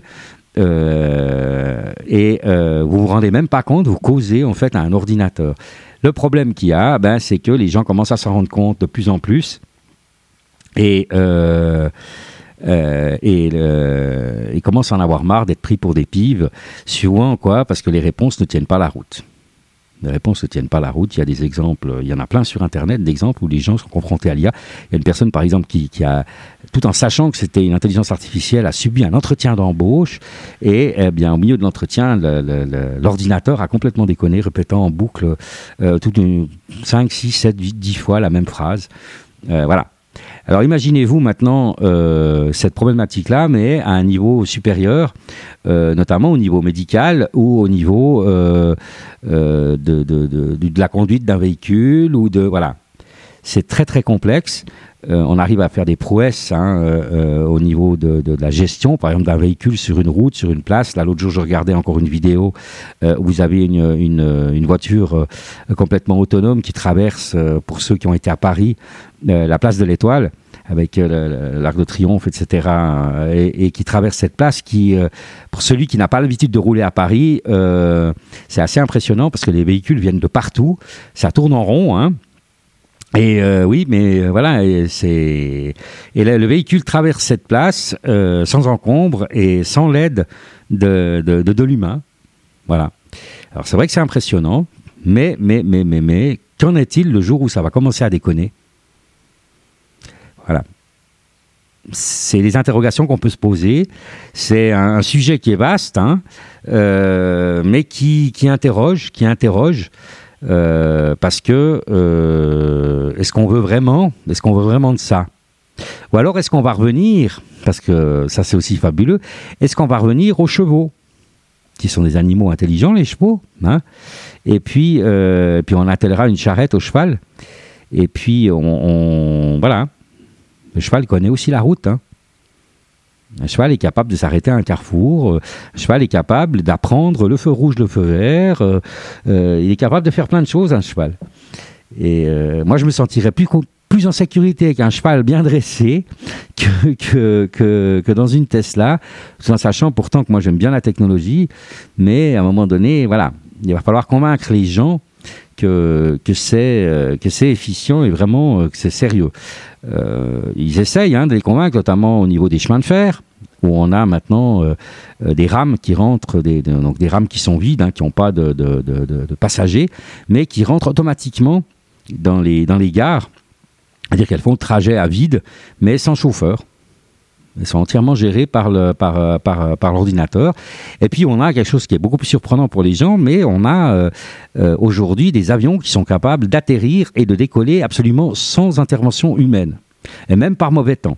Euh, et euh, vous vous rendez même pas compte, vous causez en fait à un ordinateur. Le problème qu'il y a, ben, c'est que les gens commencent à s'en rendre compte de plus en plus et, euh, euh, et euh, ils commencent à en avoir marre d'être pris pour des pives, souvent quoi, parce que les réponses ne tiennent pas la route. Les réponses ne tiennent pas la route. Il y a des exemples, il y en a plein sur Internet, d'exemples où les gens sont confrontés à l'I A. Il y a une personne, par exemple, qui, qui a, tout en sachant que c'était une intelligence artificielle, a subi un entretien d'embauche et, eh bien, au milieu de l'entretien, le, le, le, l'ordinateur a complètement déconné, répétant en boucle euh, toute une cinq, six, sept, huit, dix fois la même phrase. Euh, voilà. Alors imaginez-vous maintenant euh, cette problématique-là, mais à un niveau supérieur, euh, notamment au niveau médical ou au niveau euh, euh, de, de, de, de la conduite d'un véhicule ou de voilà. c'est très très complexe. Euh, on arrive à faire des prouesses hein, euh, au niveau de, de, de la gestion, par exemple d'un véhicule sur une route, sur une place. Là, l'autre jour, je regardais encore une vidéo euh, où vous avez une, une, une voiture euh, complètement autonome qui traverse, euh, pour ceux qui ont été à Paris, euh, la place de l'Étoile, avec euh, l'Arc de Triomphe, et cetera, et, et qui traverse cette place qui, euh, pour celui qui n'a pas l'habitude de rouler à Paris, euh, c'est assez impressionnant parce que les véhicules viennent de partout, ça tourne en rond, hein. Et euh, oui, mais euh, voilà, et c'est et là, le véhicule traverse cette place euh, sans encombre et sans l'aide de, de, de, de l'humain. Voilà. Alors c'est vrai que c'est impressionnant, mais mais mais mais mais qu'en est-il le jour où ça va commencer à déconner ? Voilà. C'est les interrogations qu'on peut se poser. C'est un, un sujet qui est vaste, hein, euh, mais qui qui interroge, qui interroge. Euh, parce que euh, est-ce qu'on veut vraiment est-ce qu'on veut vraiment de ça, ou alors est-ce qu'on va revenir, parce que ça c'est aussi fabuleux, est-ce qu'on va revenir aux chevaux qui sont des animaux intelligents, les chevaux, hein, et puis euh, puis on attellera une charrette au cheval et puis on, on voilà, le cheval connaît aussi la route, hein. Un cheval est capable de s'arrêter à un carrefour, un cheval est capable d'apprendre le feu rouge, le feu vert, euh, euh, il est capable de faire plein de choses, un cheval. Et euh, moi, je me sentirais plus, plus en sécurité avec un cheval bien dressé que, que, que, que dans une Tesla, tout en sachant pourtant que moi, j'aime bien la technologie, mais à un moment donné, voilà, il va falloir convaincre les gens que, que, c'est, euh, que c'est efficient et vraiment euh, que c'est sérieux. Euh, ils essayent hein, de les convaincre, notamment au niveau des chemins de fer, où on a maintenant euh, euh, des rames qui rentrent, des, de, donc des rames qui sont vides, hein, qui n'ont pas de, de, de, de, de passagers, mais qui rentrent automatiquement dans les, dans les gares, c'est-à-dire qu'elles font le trajet à vide, mais sans chauffeur. Elles sont entièrement gérées par, le, par, par, par l'ordinateur. Et puis, on a quelque chose qui est beaucoup plus surprenant pour les gens, mais on a euh, euh, aujourd'hui des avions qui sont capables d'atterrir et de décoller absolument sans intervention humaine, et même par mauvais temps.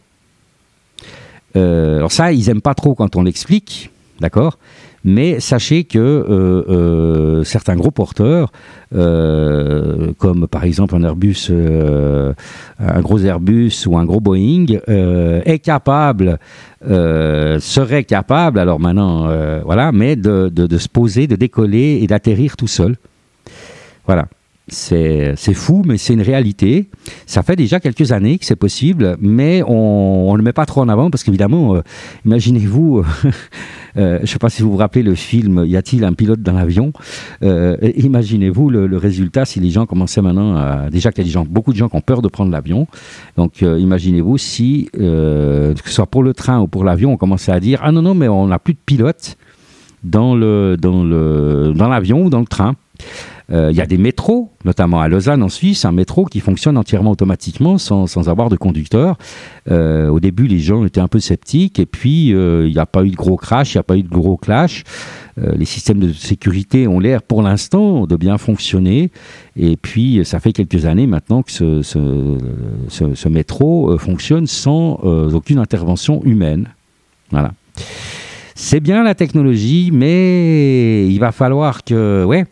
Euh, alors ça, ils n'aiment pas trop quand on l'explique, d'accord ? Mais sachez que euh, euh, certains gros porteurs, euh, comme par exemple un Airbus, euh, un gros Airbus ou un gros Boeing, euh, est capable, euh, serait capable, alors maintenant, euh, voilà, mais de, de, de se poser, de décoller et d'atterrir tout seul. Voilà. C'est, c'est fou, mais c'est une réalité. Ça fait déjà quelques années que c'est possible, mais on ne le met pas trop en avant parce qu'évidemment, euh, imaginez-vous, euh, je ne sais pas si vous vous rappelez le film « Y a-t-il un pilote dans l'avion ?» euh, Imaginez-vous le, le résultat si les gens commençaient maintenant à... Déjà qu'il y a des gens, beaucoup de gens qui ont peur de prendre l'avion. Donc euh, imaginez-vous si, euh, que ce soit pour le train ou pour l'avion, on commençait à dire « Ah non, non, mais on n'a plus de pilote dans, le, dans, le, dans l'avion ou dans le train ». Il euh, y a des métros, notamment à Lausanne en Suisse, un métro qui fonctionne entièrement automatiquement sans, sans avoir de conducteur. Euh, au début, les gens étaient un peu sceptiques et puis il euh, n'y a pas eu de gros crash, il n'y a pas eu de gros clash. Euh, les systèmes de sécurité ont l'air pour l'instant de bien fonctionner et puis ça fait quelques années maintenant que ce, ce, ce, ce métro euh, fonctionne sans euh, aucune intervention humaine. Voilà. C'est bien la technologie, mais il va falloir que... ouais.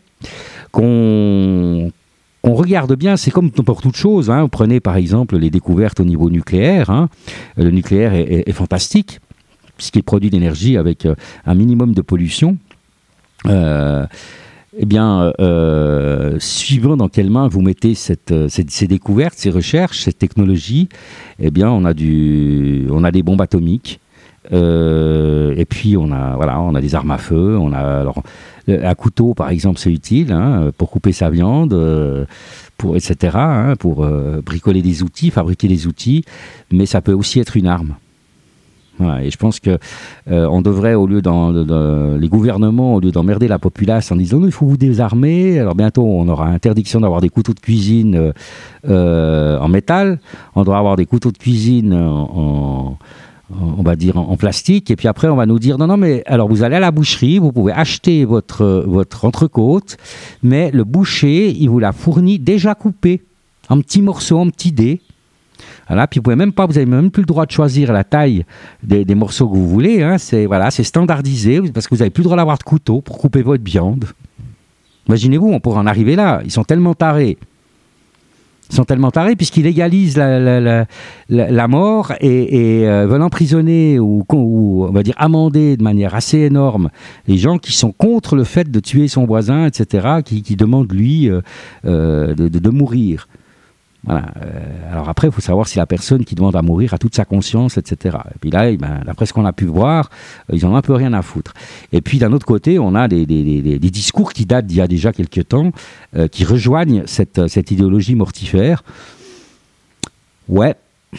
Qu'on, qu'on regarde bien, c'est comme pour toute chose. Hein. Vous prenez par exemple les découvertes au niveau nucléaire. Hein. Le nucléaire est, est, est fantastique, puisqu'il produit de l'énergie avec un minimum de pollution. Euh, eh bien, euh, suivant dans quelles mains vous mettez cette, cette, ces découvertes, ces recherches, cette technologie, eh bien, on a, du, on a des bombes atomiques. Euh, et puis on a voilà on a des armes à feu, on a alors un couteau par exemple c'est utile hein, pour couper sa viande, euh, pour etc hein, pour euh, bricoler des outils, fabriquer des outils, mais ça peut aussi être une arme. Voilà, et je pense que euh, on devrait au lieu d'en, de, de, les gouvernements au lieu d'emmerder la populace en disant non, il faut vous désarmer, alors bientôt on aura interdiction d'avoir des couteaux de cuisine euh, euh, en métal, on doit avoir des couteaux de cuisine en, en on va dire en plastique, et puis après on va nous dire non non mais alors vous allez à la boucherie, vous pouvez acheter votre, votre entrecôte, mais le boucher il vous la fournit déjà coupée en petits morceaux, en petits dés. Voilà, puis vous pouvez même pas, vous avez même plus le droit de choisir la taille des, des morceaux que vous voulez, hein. C'est, voilà, c'est standardisé parce que vous n'avez plus le droit d'avoir de couteau pour couper votre viande. Imaginez-vous, on pourrait en arriver là, ils sont tellement tarés. Ils sont tellement tarés puisqu'ils légalisent la, la, la, la, la mort et, et euh, veulent emprisonner ou, ou, on va dire, amender de manière assez énorme les gens qui sont contre le fait de tuer son voisin, et cetera, qui, qui demandent, lui, euh, euh, de, de, de mourir. Voilà. Alors après, il faut savoir si la personne qui demande à mourir a toute sa conscience, et cetera. Et puis là, ben, d'après ce qu'on a pu voir, ils en ont un peu rien à foutre. Et puis d'un autre côté, on a des, des, des, des discours qui datent d'il y a déjà quelques temps, euh, qui rejoignent cette, cette idéologie mortifère. Ouais.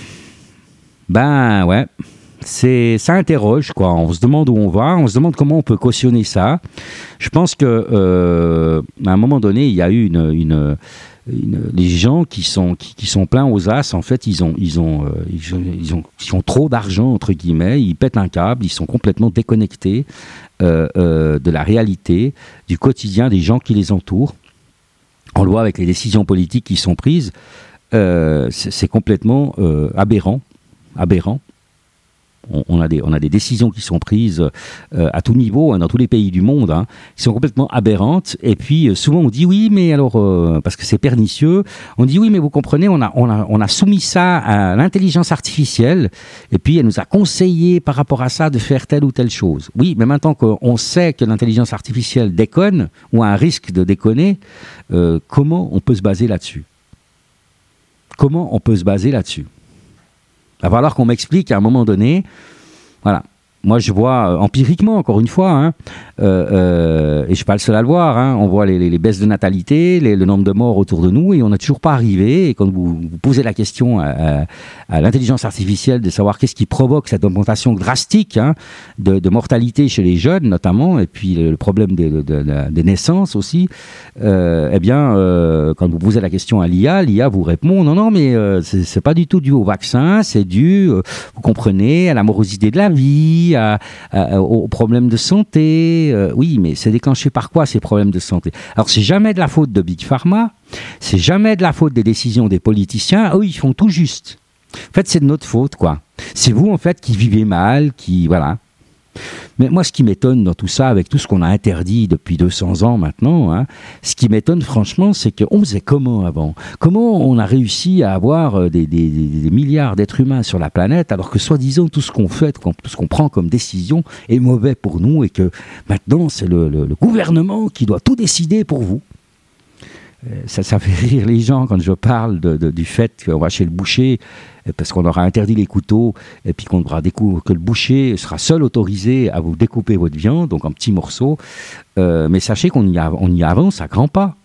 Ben ouais. C'est, ça interroge, quoi. On se demande où on va, on se demande comment on peut cautionner ça. Je pense que euh, à un moment donné, il y a eu une... une Une, les gens qui sont qui, qui sont pleins aux as, en fait, ils ont ils ont, euh, ils ont ils ont ils ont trop d'argent entre guillemets, ils pètent un câble, ils sont complètement déconnectés euh, euh, de la réalité, du quotidien des gens qui les entourent. On le voit avec les décisions politiques qui sont prises, euh, c'est, c'est complètement euh, aberrant, aberrant. On, on, a des, on a des décisions qui sont prises euh, à tout niveau, hein, dans tous les pays du monde, hein, qui sont complètement aberrantes. Et puis, euh, souvent, on dit oui, mais alors, euh, parce que c'est pernicieux, on dit oui, mais vous comprenez, on a, on a, on a soumis ça à l'intelligence artificielle, et puis elle nous a conseillé par rapport à ça de faire telle ou telle chose. Oui, mais maintenant qu'on sait que l'intelligence artificielle déconne, ou a un risque de déconner, euh, comment on peut se baser là-dessus ? Comment on peut se baser là-dessus ? Il va falloir qu'on m'explique à un moment donné, voilà, moi je vois euh, empiriquement, encore une fois, hein, euh, euh, et je ne suis pas le seul à le voir, hein, on voit les, les, les baisses de natalité, les, le nombre de morts autour de nous, et on n'a toujours pas arrivé, et quand vous, vous posez la question à, à, à l'intelligence artificielle de savoir qu'est-ce qui provoque cette augmentation drastique, hein, de, de mortalité chez les jeunes notamment, et puis le, le problème des de, de, de, de naissances aussi, euh, eh bien, euh, quand vous posez la question à l'I A, l'I A vous répond, non, non, mais euh, c'est, c'est pas du tout dû au vaccin, c'est dû, euh, vous comprenez, à la morosité de la vie, À, à, aux problèmes de santé. Euh, oui, mais c'est déclenché par quoi ces problèmes de santé ? Alors, c'est jamais de la faute de Big Pharma, c'est jamais de la faute des décisions des politiciens. Eux, ils font tout juste. En fait, c'est de notre faute, quoi. C'est vous, en fait, qui vivez mal, qui... Voilà. Mais moi, ce qui m'étonne dans tout ça, avec tout ce qu'on a interdit depuis deux cents ans maintenant, hein, ce qui m'étonne franchement, c'est qu'on faisait comment avant ? Comment on a réussi à avoir des, des, des milliards d'êtres humains sur la planète, alors que soi-disant tout ce qu'on fait, tout ce qu'on prend comme décision est mauvais pour nous, et que maintenant c'est le, le, le gouvernement qui doit tout décider pour vous ? Ça, ça fait rire les gens quand je parle de, de, du fait qu'on va chez le boucher parce qu'on aura interdit les couteaux et puis qu'on devra découper, que le boucher sera seul autorisé à vous découper votre viande, donc en petits morceaux. Euh, mais sachez qu'on y, a, on y avance à grands pas.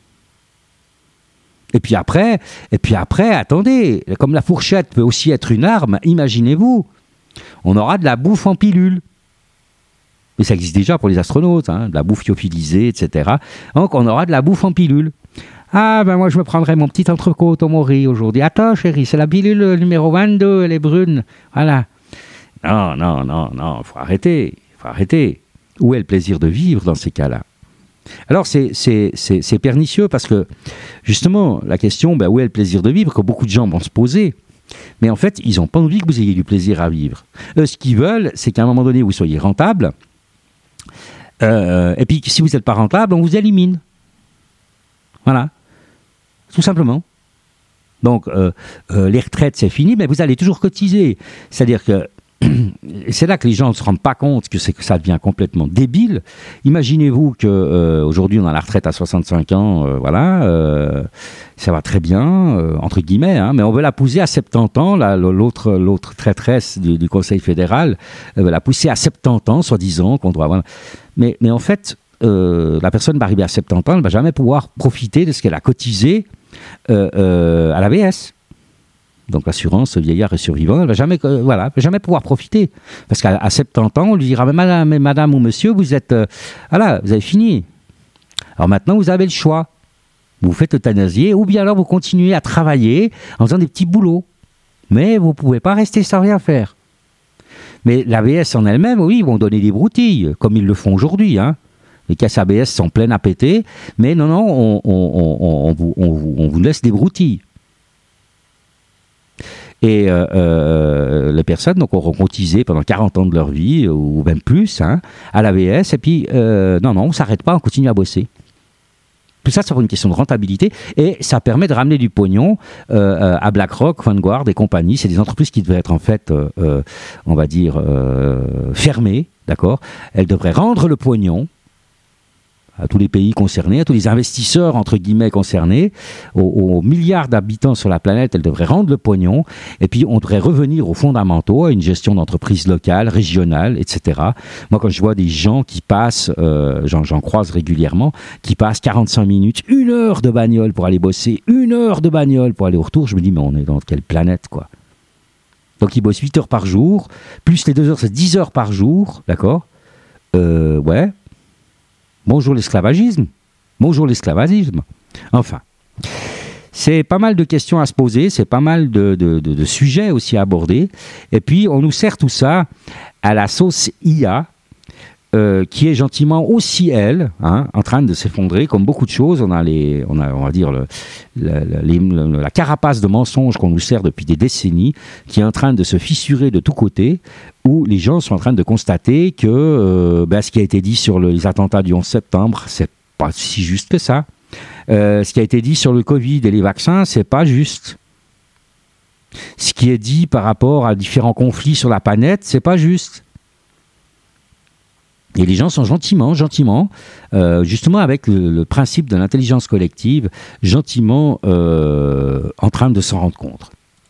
Et puis après, et puis après, attendez, comme la fourchette peut aussi être une arme, imaginez-vous, on aura de la bouffe en pilule. Mais ça existe déjà pour les astronautes, hein, de la bouffe lyophilisée, et cetera. Donc on aura de la bouffe en pilule. Ah, ben moi je me prendrai mon petit entrecôte au mori aujourd'hui. Attends chérie, c'est la pilule numéro vingt-deux, elle est brune. Voilà. Non, non, non, non, il faut arrêter, il faut arrêter. Où est le plaisir de vivre dans ces cas-là ? Alors c'est, c'est, c'est, c'est pernicieux parce que, justement, la question, ben, où est le plaisir de vivre, que beaucoup de gens vont se poser. Mais en fait, ils n'ont pas envie que vous ayez du plaisir à vivre. Eux, ce qu'ils veulent, c'est qu'à un moment donné, vous soyez rentable. Euh, et puis, si vous n'êtes pas rentable, on vous élimine. Voilà. Tout simplement. Donc, euh, euh, les retraites, c'est fini, mais vous allez toujours cotiser. C'est-à-dire que c'est là que les gens ne se rendent pas compte que, c'est, que ça devient complètement débile. Imaginez-vous qu'aujourd'hui, euh, on a la retraite à soixante-cinq ans, euh, voilà, euh, ça va très bien, euh, entre guillemets, hein, mais on veut la pousser à soixante-dix ans. Là, l'autre, l'autre traîtresse du, du Conseil fédéral veut la pousser à soixante-dix ans, soi-disant, qu'on doit... Voilà. Mais, mais en fait, euh, la personne va arriver à soixante-dix ans, elle ne va jamais pouvoir profiter de ce qu'elle a cotisé euh, euh, à l'A V S. Donc l'assurance vieillard et survivant, elle ne va jamais, euh, voilà, va jamais pouvoir profiter. Parce qu'à à soixante-dix ans, on lui dira, mais madame, mais madame ou monsieur, vous êtes... Euh, voilà, vous avez fini. Alors maintenant, vous avez le choix. Vous faites euthanasier, ou bien alors vous continuez à travailler en faisant des petits boulots. Mais vous ne pouvez pas rester sans rien faire. Mais l'A V S en elle-même, oui, ils vont donner des broutilles, comme ils le font aujourd'hui, hein. Les caisses A B S sont pleines à péter, mais non, non, on, on, on, on, vous, on, vous, on vous laisse des broutilles. Et euh, euh, les personnes donc, auront cotisé pendant quarante ans de leur vie, ou même plus, hein, à l'A V S, et puis, euh, non, non, on ne s'arrête pas, on continue à bosser. Tout ça, c'est pour une question de rentabilité et ça permet de ramener du pognon euh, à BlackRock, Vanguard et compagnie. C'est des entreprises qui devraient être en fait, euh, euh, on va dire, euh, fermées, d'accord ? Elles devraient rendre le pognon à tous les pays concernés, à tous les investisseurs, entre guillemets, concernés, aux, aux milliards d'habitants sur la planète, elles devraient rendre le pognon, et puis on devrait revenir aux fondamentaux, à une gestion d'entreprise locale, régionale, et cetera. Moi, quand je vois des gens qui passent, euh, j'en, j'en croise régulièrement, qui passent quarante-cinq minutes, une heure de bagnole pour aller bosser, une heure de bagnole pour aller au retour, je me dis, mais on est dans quelle planète, quoi ? Donc, ils bossent huit heures par jour, plus les deux heures, c'est dix heures par jour, d'accord ? Euh, ouais. Bonjour l'esclavagisme. Bonjour l'esclavagisme. Enfin, c'est pas mal de questions à se poser, c'est pas mal de, de, de, de sujets aussi à aborder. Et puis, on nous sert tout ça à la sauce I A, euh, qui est gentiment aussi, elle, hein, en train de s'effondrer, comme beaucoup de choses. On a, les, on a on va dire, le, le, les, le, la carapace de mensonges qu'on nous sert depuis des décennies, qui est en train de se fissurer de tous côtés, où les gens sont en train de constater que euh, ben, ce qui a été dit sur le, les attentats du onze septembre, c'est pas si juste que ça. Euh, ce qui a été dit sur le Covid et les vaccins, c'est pas juste. Ce qui est dit par rapport à différents conflits sur la planète, c'est pas juste. Et les gens sont gentiment, gentiment, euh, justement avec le, le principe de l'intelligence collective, gentiment euh, en train de s'en rendre compte.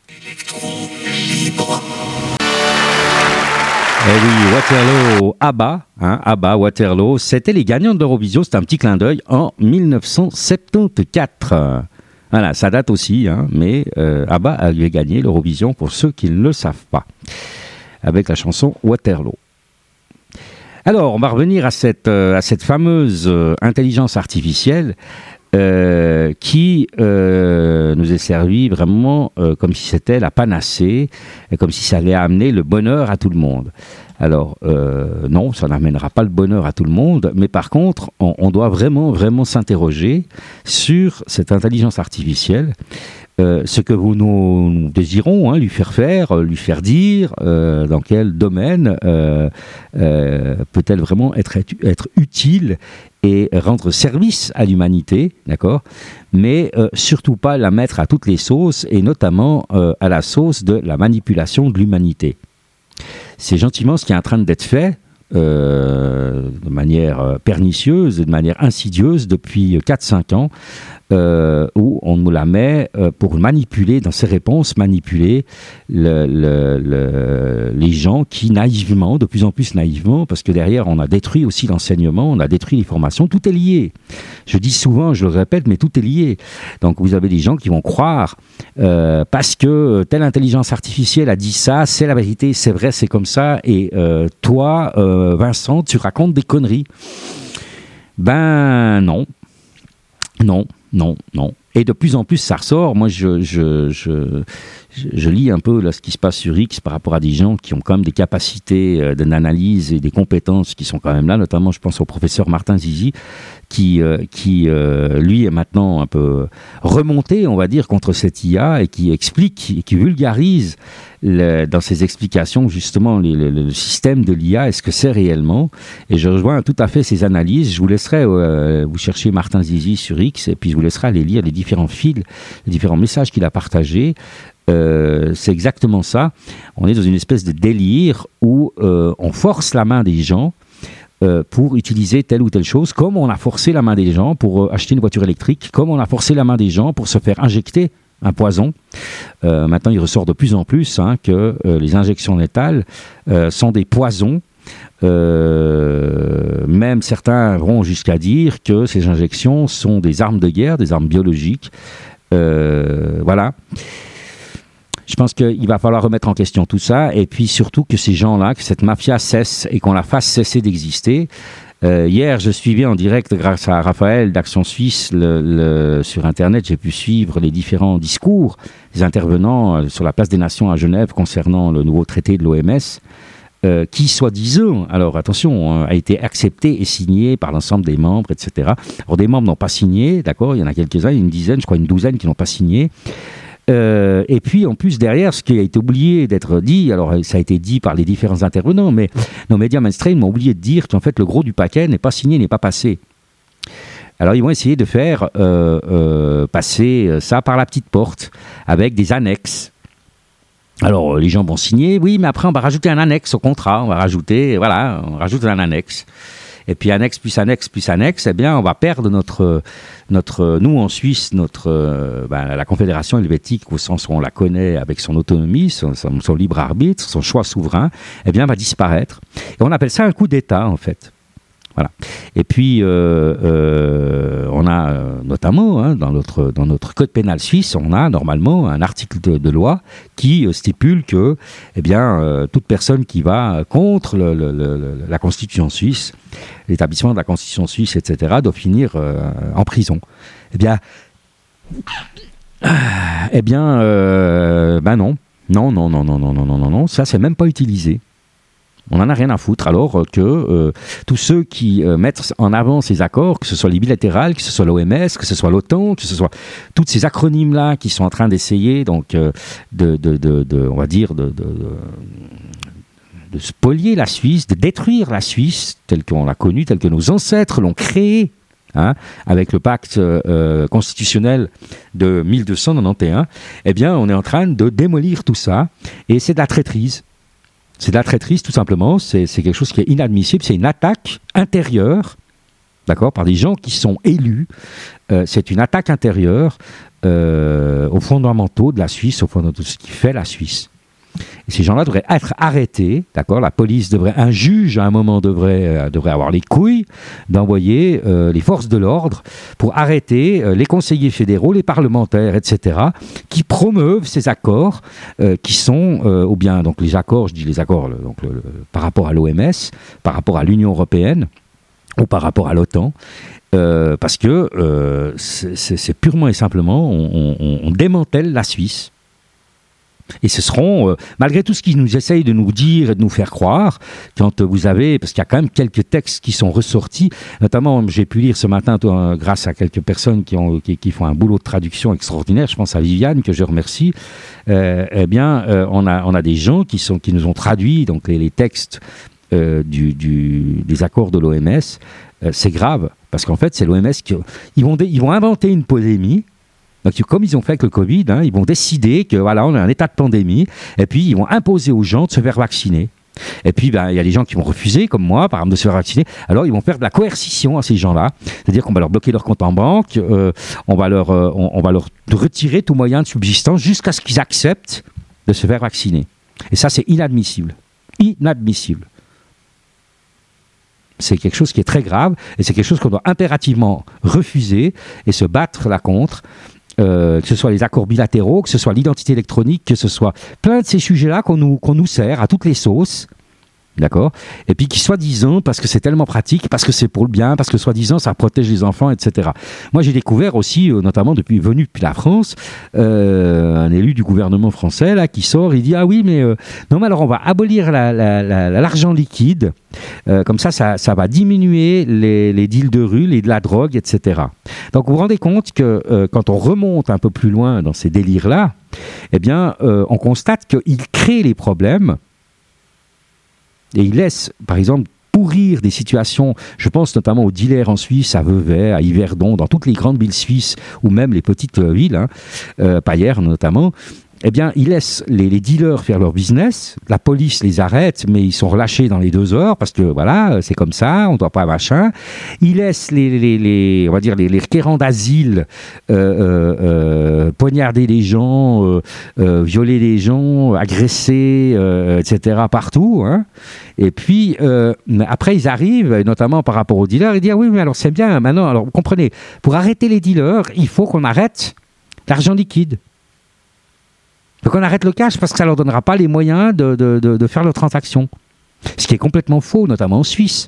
Eh oui, Waterloo, ABBA, hein, ABBA, Waterloo, c'était les gagnants de l'Eurovision, c'était un petit clin d'œil en dix-neuf cent soixante-quatorze. Voilà, ça date aussi, hein, mais euh, ABBA avait gagné l'Eurovision pour ceux qui ne le savent pas, avec la chanson Waterloo. Alors, on va revenir à cette, euh, à cette fameuse euh, intelligence artificielle euh, qui euh, nous est servie vraiment euh, comme si c'était la panacée, et comme si ça allait amener le bonheur à tout le monde. Alors, euh, non, ça n'amènera pas le bonheur à tout le monde, mais par contre, on, on doit vraiment, vraiment s'interroger sur cette intelligence artificielle. Euh, ce que vous nous, nous désirons, hein, lui faire faire, lui faire dire, euh, dans quel domaine euh, euh, peut-elle vraiment être, être utile et rendre service à l'humanité, d'accord ? Mais euh, surtout pas la mettre à toutes les sauces, et notamment euh, à la sauce de la manipulation de l'humanité. C'est gentiment ce qui est en train d'être fait, euh, de manière pernicieuse et de manière insidieuse depuis quatre à cinq ans, Euh, où on nous la met euh, pour manipuler, dans ses réponses, manipuler le, le, le, les gens qui naïvement, de plus en plus naïvement, parce que derrière on a détruit aussi l'enseignement, on a détruit les formations, tout est lié. Je dis souvent, je le répète, mais tout est lié. Donc vous avez des gens qui vont croire, euh, parce que telle intelligence artificielle a dit ça, c'est la vérité, c'est vrai, c'est comme ça, et euh, toi, euh, Vincent, tu racontes des conneries. Ben non. Non. Non, non. Et de plus en plus, ça ressort. Moi, je, je, je, je, je lis un peu là, ce qui se passe sur X par rapport à des gens qui ont quand même des capacités euh, d'analyse et des compétences qui sont quand même là. Notamment, je pense au professeur Martin Zizi, qui, euh, qui euh, lui, est maintenant un peu remonté, on va dire, contre cette I A et qui explique, et qui vulgarise le, dans ses explications, justement, les, le, le système de l'I A et ce que c'est réellement. Et je rejoins tout à fait ses analyses. Je vous laisserai, euh, vous chercher Martin Zizi sur X, et puis je vous laisserai aller lire les différents fils, les différents messages qu'il a partagés. Euh, c'est exactement ça. On est dans une espèce de délire où euh, on force la main des gens euh, pour utiliser telle ou telle chose, comme on a forcé la main des gens pour euh, acheter une voiture électrique, comme on a forcé la main des gens pour se faire injecter un poison. Euh, maintenant, il ressort de plus en plus hein, que euh, les injections létales euh, sont des poisons. Euh, même certains vont jusqu'à dire que ces injections sont des armes de guerre, des armes biologiques. Euh, voilà. Je pense qu'il va falloir remettre en question tout ça, et puis surtout que ces gens-là, que cette mafia cesse et qu'on la fasse cesser d'exister. Euh, hier, je suivais en direct, grâce à Raphaël d'Action Suisse, le, le, sur Internet, j'ai pu suivre les différents discours des intervenants euh, sur la place des Nations à Genève concernant le nouveau traité de l'O M S, euh, qui, soi-disant, alors attention, euh, a été accepté et signé par l'ensemble des membres, et cetera. Alors, des membres n'ont pas signé, d'accord, il y en a quelques-uns, une dizaine, je crois une douzaine qui n'ont pas signé. Euh, et puis en plus derrière, ce qui a été oublié d'être dit, alors ça a été dit par les différents intervenants, mais nos médias mainstream ont oublié de dire qu'en fait le gros du paquet n'est pas signé, n'est pas passé. Alors ils vont essayer de faire euh, euh, passer ça par la petite porte avec des annexes. Alors les gens vont signer, oui, mais après on va rajouter un annexe au contrat, on va rajouter, voilà, on rajoute un annexe. Et puis annexe plus annexe plus annexe, eh bien on va perdre notre, notre nous en Suisse, notre, euh, ben, la Confédération helvétique au sens où on la connaît avec son autonomie, son, son, son libre arbitre, son choix souverain, eh bien va disparaître. Et on appelle ça un coup d'État en fait. Voilà. Et puis, euh, euh, on a euh, notamment, hein, dans, notre, dans notre code pénal suisse, on a normalement un article de, de loi qui euh, stipule que eh bien, euh, toute personne qui va contre le, le, le, la Constitution suisse, l'établissement de la Constitution suisse, et cetera, doit finir euh, en prison. Eh bien, eh bien euh, ben non. Non, non, non, non, non, non, non, non, non, ça, c'est même pas utilisé. On n'en a rien à foutre, alors que euh, tous ceux qui euh, mettent en avant ces accords, que ce soit les bilatérales, que ce soit l'O M S, que ce soit l'OTAN, que ce soit tous ces acronymes-là qui sont en train d'essayer, donc, euh, de, de, de, de, on va dire, de, de, de, de spolier la Suisse, de détruire la Suisse telle qu'on l'a connue, telle que nos ancêtres l'ont créée, hein, avec le pacte euh, constitutionnel de mille deux cent quatre-vingt-onze, eh bien, on est en train de démolir tout ça, et c'est de la traîtrise. C'est de la traîtrise, tout simplement. C'est, c'est quelque chose qui est inadmissible. C'est une attaque intérieure, d'accord, par des gens qui sont élus. Euh, c'est une attaque intérieure euh, aux fondamentaux de la Suisse, aux fondamentaux de ce qui fait la Suisse. Et ces gens-là devraient être arrêtés, d'accord. La police devrait, un juge à un moment devrait, euh, devrait avoir les couilles d'envoyer euh, les forces de l'ordre pour arrêter euh, les conseillers fédéraux, les parlementaires, et cetera, qui promeuvent ces accords euh, qui sont, euh, ou bien donc les accords, je dis les accords, le, donc le, le, par rapport à l'O M S, par rapport à l'Union européenne ou par rapport à l'OTAN. Euh, parce que euh, c'est, c'est, c'est purement et simplement, on, on, on démantèle la Suisse. Et ce seront, euh, malgré tout ce qu'ils nous essayent de nous dire et de nous faire croire, quand euh, vous avez, parce qu'il y a quand même quelques textes qui sont ressortis, notamment j'ai pu lire ce matin, toi, grâce à quelques personnes qui, ont, qui, qui font un boulot de traduction extraordinaire, je pense à Viviane, que je remercie, euh, eh bien, euh, on, a, on a des gens qui, sont, qui nous ont traduit donc, les, les textes euh, du, du, des accords de l'O M S. Euh, c'est grave, parce qu'en fait, c'est l'O M S qui ils vont, ils vont inventer une polémie. Donc, comme ils ont fait avec le Covid, hein, ils vont décider que voilà, on est en état de pandémie, et puis ils vont imposer aux gens de se faire vacciner. Et puis, ben, il y a des gens qui vont refuser, comme moi, par exemple, de se faire vacciner. Alors, ils vont faire de la coercition à ces gens-là, c'est-à-dire qu'on va leur bloquer leur compte en banque, euh, on va leur, euh, on, on va leur retirer tout moyen de subsistance jusqu'à ce qu'ils acceptent de se faire vacciner. Et ça, c'est inadmissible, inadmissible. C'est quelque chose qui est très grave, et c'est quelque chose qu'on doit impérativement refuser et se battre là contre. Euh, que ce soit les accords bilatéraux, que ce soit l'identité électronique, que ce soit plein de ces sujets-là qu'on nous, qu'on nous sert à toutes les sauces, d'accord, et puis qui soi-disant, parce que c'est tellement pratique, parce que c'est pour le bien, parce que soi-disant ça protège les enfants, et cetera. Moi j'ai découvert aussi, euh, notamment depuis venu depuis la France, euh, un élu du gouvernement français là qui sort, il dit ah oui mais euh, non mais alors on va abolir la, la, la, l'argent liquide, euh, comme ça, ça ça va diminuer les, les deals de rue, les, de la drogue, et cetera. Donc vous vous rendez compte que euh, quand on remonte un peu plus loin dans ces délires là, eh bien euh, on constate qu'ils créent les problèmes. Et il laisse, par exemple, pourrir des situations, je pense notamment aux dealers en Suisse, à Vevey, à Yverdon, dans toutes les grandes villes suisses, ou même les petites euh, villes, hein, euh, Payerne notamment, eh bien, ils laissent les, les dealers faire leur business, la police les arrête, mais ils sont relâchés dans les deux heures, parce que voilà, c'est comme ça, on ne doit pas machin. Ils laissent les, les, les on va dire, les, les requérants d'asile euh, euh, euh, poignarder les gens, euh, euh, violer les gens, agresser, euh, et cetera partout, hein. Et puis, euh, après, ils arrivent, notamment par rapport aux dealers, ils disent ah oui, mais alors c'est bien, maintenant, alors vous comprenez, pour arrêter les dealers, il faut qu'on arrête l'argent liquide. Donc on arrête le cash parce que ça ne leur donnera pas les moyens de, de, de, de faire leurs transactions. Ce qui est complètement faux, notamment en Suisse.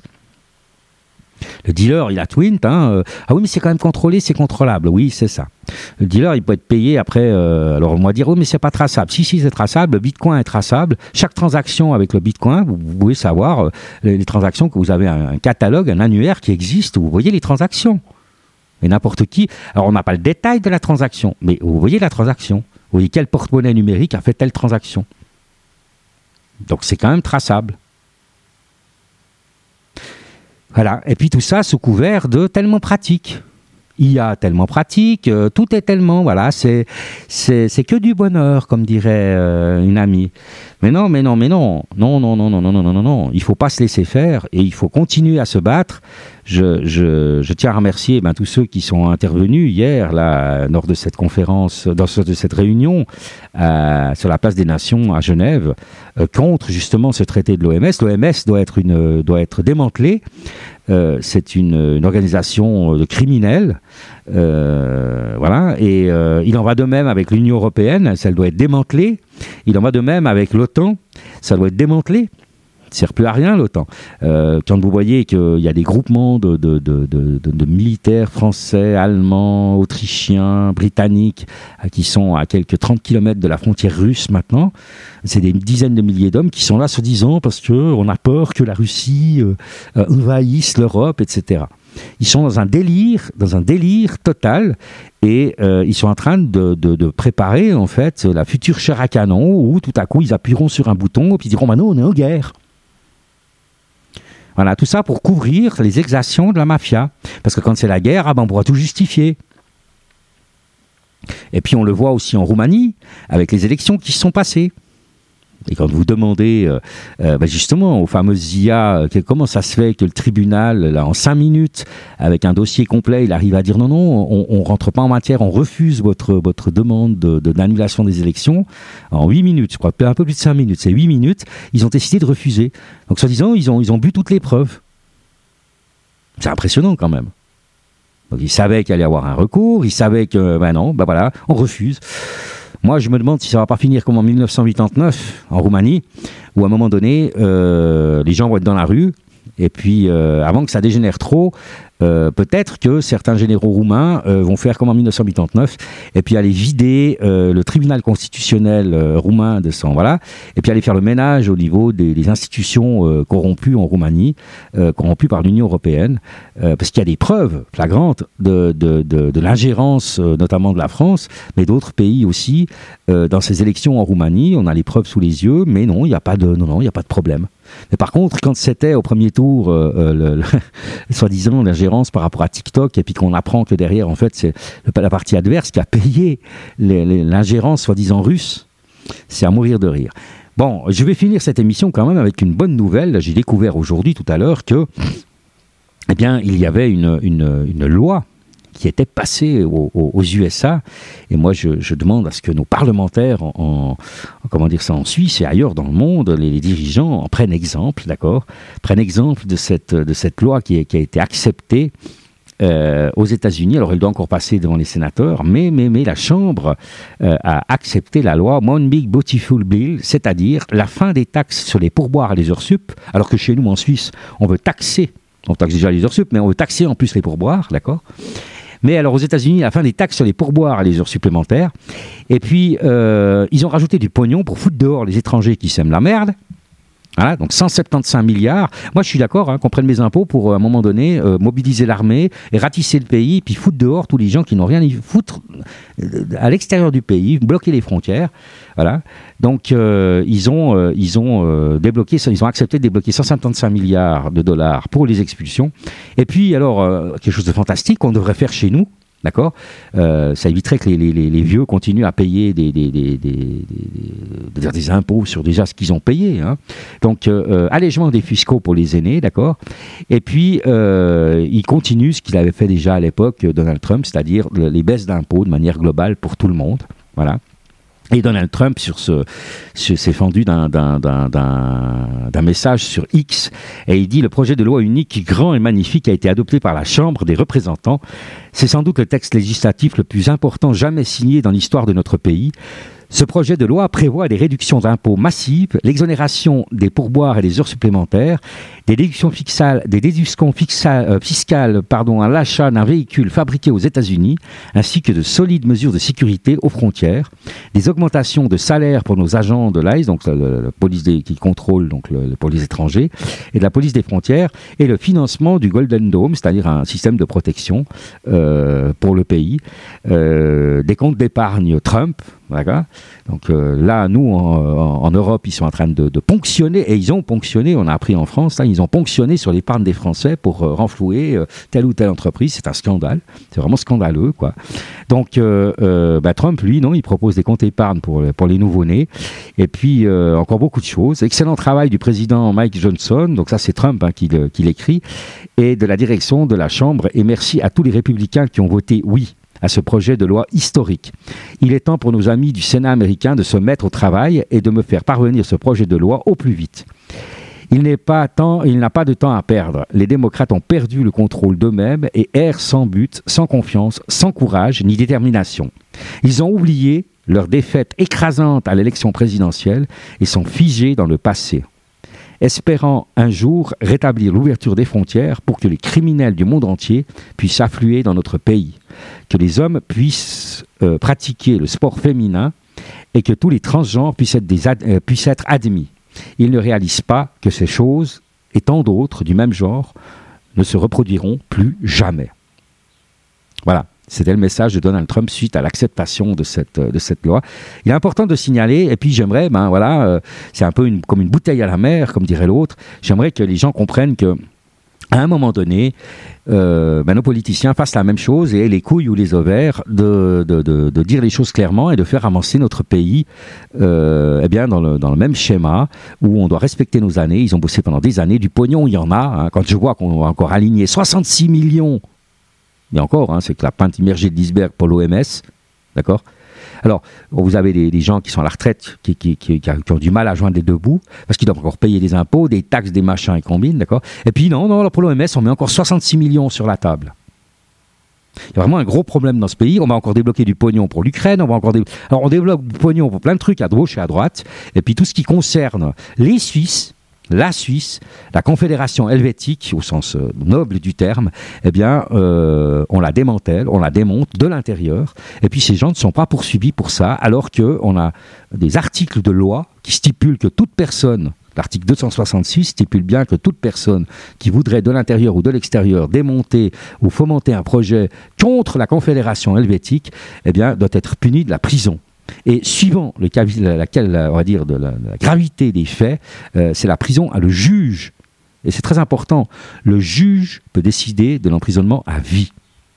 Le dealer, il a twint, hein, euh, ah oui, mais c'est quand même contrôlé, c'est contrôlable. Oui, c'est ça. Le dealer, il peut être payé après. Euh, alors on va dire, oui, mais c'est pas traçable. Si, si, c'est traçable. Le Bitcoin est traçable. Chaque transaction avec le Bitcoin, vous, vous pouvez savoir euh, les, les transactions que vous avez un, un catalogue, un annuaire qui existe où vous voyez les transactions. Et n'importe qui. Alors on n'a pas le détail de la transaction, mais vous voyez la transaction. Vous voyez quel porte-monnaie numérique a fait telle transaction. Donc c'est quand même traçable. Voilà. Et puis tout ça sous couvert de tellement pratique. I A tellement pratique, euh, tout est tellement, voilà, c'est, c'est, c'est que du bonheur, comme dirait euh, une amie. Mais non, mais non, mais non, non, non, non, non, non, non, non, non, non, il faut pas se laisser faire et il faut continuer à se battre. Je, je, je tiens à remercier ben, tous ceux qui sont intervenus hier, là, lors de cette conférence, dans ce, de cette réunion, euh, sur la place des Nations à Genève, euh, contre justement ce traité de l'O M S. L'O M S doit être, une, doit être démantelé. Euh, c'est une, une organisation de criminels, euh, voilà, et euh, il en va de même avec l'Union européenne, ça doit être démantelé. Il en va de même avec l'OTAN, ça doit être démantelé. Ça ne sert plus à rien, l'OTAN. Euh, quand vous voyez qu'il y a des groupements de, de, de, de, de, de militaires français, allemands, autrichiens, britanniques, qui sont à quelques trente kilomètres de la frontière russe maintenant, c'est des dizaines de milliers d'hommes qui sont là se disant parce qu'on a peur que la Russie euh, envahisse l'Europe, et cetera. Ils sont dans un délire, dans un délire total, et euh, ils sont en train de, de, de préparer en fait la future chair à canon où tout à coup ils appuieront sur un bouton et puis ils diront maintenant on est en guerre. Voilà, tout ça pour couvrir les exactions de la mafia. Parce que quand c'est la guerre, ah ben on pourra tout justifier. Et puis on le voit aussi en Roumanie, avec les élections qui se sont passées. Et quand vous demandez euh, euh, ben justement aux fameuses I A euh, comment ça se fait que le tribunal, là, en cinq minutes, avec un dossier complet, il arrive à dire non, non, on ne rentre pas en matière, on refuse votre, votre demande de, de, d'annulation des élections. En huit minutes, je crois, un peu plus de cinq minutes, c'est huit minutes, ils ont décidé de refuser. Donc, soi-disant, ils ont, ils ont bu toutes les preuves. C'est impressionnant quand même. Donc, ils savaient qu'il allait y avoir un recours, ils savaient que, ben non, ben voilà, on refuse. Moi, je me demande si ça ne va pas finir comme en dix-neuf cent quatre-vingt-neuf, en Roumanie, où à un moment donné, euh, les gens vont être dans la rue, et puis, euh, avant que ça dégénère trop, euh, peut-être que certains généraux roumains euh, vont faire comme en dix-neuf cent quatre-vingt-neuf, et puis aller vider euh, le tribunal constitutionnel euh, roumain de son, voilà, et puis aller faire le ménage au niveau des, des institutions euh, corrompues en Roumanie, euh, corrompues par l'Union européenne, euh, parce qu'il y a des preuves flagrantes de, de, de, de l'ingérence, euh, notamment de la France, mais d'autres pays aussi, euh, dans ces élections en Roumanie. On a les preuves sous les yeux, mais non, il n'y a pas de, non, non, il n'y a pas de problème. Mais par contre, quand c'était au premier tour, euh, euh, le, le, soi-disant l'ingérence par rapport à TikTok, et puis qu'on apprend que derrière, en fait, c'est la partie adverse qui a payé les, les, l'ingérence soi-disant russe, c'est à mourir de rire. Bon, je vais finir cette émission quand même avec une bonne nouvelle. J'ai découvert aujourd'hui, tout à l'heure, que, eh bien, il y avait une, une, une loi qui était passée aux, aux U S A, et moi je, je demande à ce que nos parlementaires en, en, comment dire ça, en Suisse et ailleurs dans le monde, les, les dirigeants en prennent exemple, d'accord, prennent exemple de cette, de cette loi qui, est, qui a été acceptée euh, aux États-Unis. Alors elle doit encore passer devant les sénateurs, mais, mais, mais la Chambre euh, a accepté la loi One Big Beautiful Bill, c'est-à-dire la fin des taxes sur les pourboires et les heures sup, alors que chez nous en Suisse, on veut taxer, on taxe déjà les heures sup, mais on veut taxer en plus les pourboires, d'accord. Mais alors aux États-Unis, la fin des taxes sur les pourboires et les heures supplémentaires. Et puis, euh, ils ont rajouté du pognon pour foutre dehors les étrangers qui sèment la merde. Voilà, donc cent soixante-quinze milliards. Moi, je suis d'accord hein, qu'on prenne mes impôts pour, à un moment donné, euh, mobiliser l'armée et ratisser le pays, puis foutre dehors tous les gens qui n'ont rien à foutre à l'extérieur du pays, bloquer les frontières. Voilà. Donc, euh, ils ont, euh, ils ont euh, débloqué, ils ont accepté de débloquer cent soixante-quinze milliards de dollars pour les expulsions. Et puis, alors, euh, quelque chose de fantastique qu'on devrait faire chez nous. D'accord, euh, ça éviterait que les, les, les vieux continuent à payer des, des, des, des, des, des, des impôts sur déjà ce qu'ils ont payé. Hein. Donc, euh, allègement des fiscaux pour les aînés, d'accord. Et puis, euh, il continue ce qu'il avait fait déjà à l'époque, Donald Trump, c'est-à-dire les baisses d'impôts de manière globale pour tout le monde. Voilà. Et Donald Trump sur ce, sur, s'est fendu d'un, d'un, d'un, d'un, d'un message sur X, et il dit « Le projet de loi unique, grand et magnifique, a été adopté par la Chambre des représentants. C'est sans doute le texte législatif le plus important jamais signé dans l'histoire de notre pays. Ce projet de loi prévoit des réductions d'impôts massives, l'exonération des pourboires et des heures supplémentaires, des déductions fiscales, des déductions fiscales, euh, fiscales pardon, à l'achat d'un véhicule fabriqué aux États-Unis, ainsi que de solides mesures de sécurité aux frontières, des augmentations de salaire pour nos agents de l'I C E, donc la, la, la police des, qui contrôle donc le, le, pour les étrangers, et de la police des frontières, et le financement du Golden Dome, c'est-à-dire un système de protection euh, pour le pays, euh, des comptes d'épargne Trump. D'accord. Donc euh, là, nous, en, en, en Europe, ils sont en train de, de ponctionner, et ils ont ponctionné, on a appris en France, là, ils ont ponctionné sur l'épargne des Français pour euh, renflouer euh, telle ou telle entreprise. C'est un scandale, c'est vraiment scandaleux, quoi. Donc euh, euh, bah, Trump, lui, non, il propose des comptes épargne pour, pour les nouveau-nés, et puis euh, encore beaucoup de choses. Excellent travail du président Mike Johnson, donc ça c'est Trump hein, qui, qui l'écrit, et de la direction de la Chambre, et merci à tous les républicains qui ont voté oui à ce projet de loi historique. Il est temps pour nos amis du Sénat américain de se mettre au travail et de me faire parvenir ce projet de loi au plus vite. Il n'est pas temps, il n'a pas de temps à perdre. Les démocrates ont perdu le contrôle d'eux-mêmes et errent sans but, sans confiance, sans courage ni détermination. Ils ont oublié leur défaite écrasante à l'élection présidentielle et sont figés dans le passé, espérant un jour rétablir l'ouverture des frontières pour que les criminels du monde entier puissent affluer dans notre pays, que les hommes puissent euh, pratiquer le sport féminin et que tous les transgenres puissent être, des ad- euh, puissent être admis. Ils ne réalisent pas que ces choses et tant d'autres du même genre ne se reproduiront plus jamais. Voilà. C'était le message de Donald Trump suite à l'acceptation de cette, de cette loi. Il est important de signaler, et puis j'aimerais, ben voilà, euh, c'est un peu une, comme une bouteille à la mer, comme dirait l'autre, j'aimerais que les gens comprennent que à un moment donné, euh, ben nos politiciens fassent la même chose et aient les couilles ou les ovaires de, de, de, de dire les choses clairement et de faire avancer notre pays euh, eh bien dans, le, dans le même schéma où on doit respecter nos années. Ils ont bossé pendant des années, du pognon il y en a. Hein. Quand je vois qu'on va encore aligner soixante-six millions, et encore, hein, c'est que la pinte immergée de l'iceberg pour l'O M S, d'accord ? Alors, vous avez des, des gens qui sont à la retraite, qui, qui, qui, qui ont du mal à joindre les deux bouts, parce qu'ils doivent encore payer des impôts, des taxes, des machins et combines, d'accord ? Et puis non, non, pour l'O M S, on met encore soixante-six millions sur la table. Il y a vraiment un gros problème dans ce pays. On va encore débloquer du pognon pour l'Ukraine, on va encore dé... Alors, on débloque du pognon pour plein de trucs à gauche et à droite, et puis tout ce qui concerne les Suisses, la Suisse, la Confédération helvétique, au sens euh, noble du terme, eh bien, euh, on la démantèle, on la démonte de l'intérieur. Et puis, ces gens ne sont pas poursuivis pour ça, alors qu'on a des articles de loi qui stipulent que toute personne, l'article deux cent soixante-six stipule bien que toute personne qui voudrait de l'intérieur ou de l'extérieur démonter ou fomenter un projet contre la Confédération helvétique, eh bien, doit être punie de la prison. Et suivant le, laquelle, on va dire, de la, la gravité des faits, euh, c'est la prison à le juge. Et c'est très important. Le juge peut décider de l'emprisonnement à vie.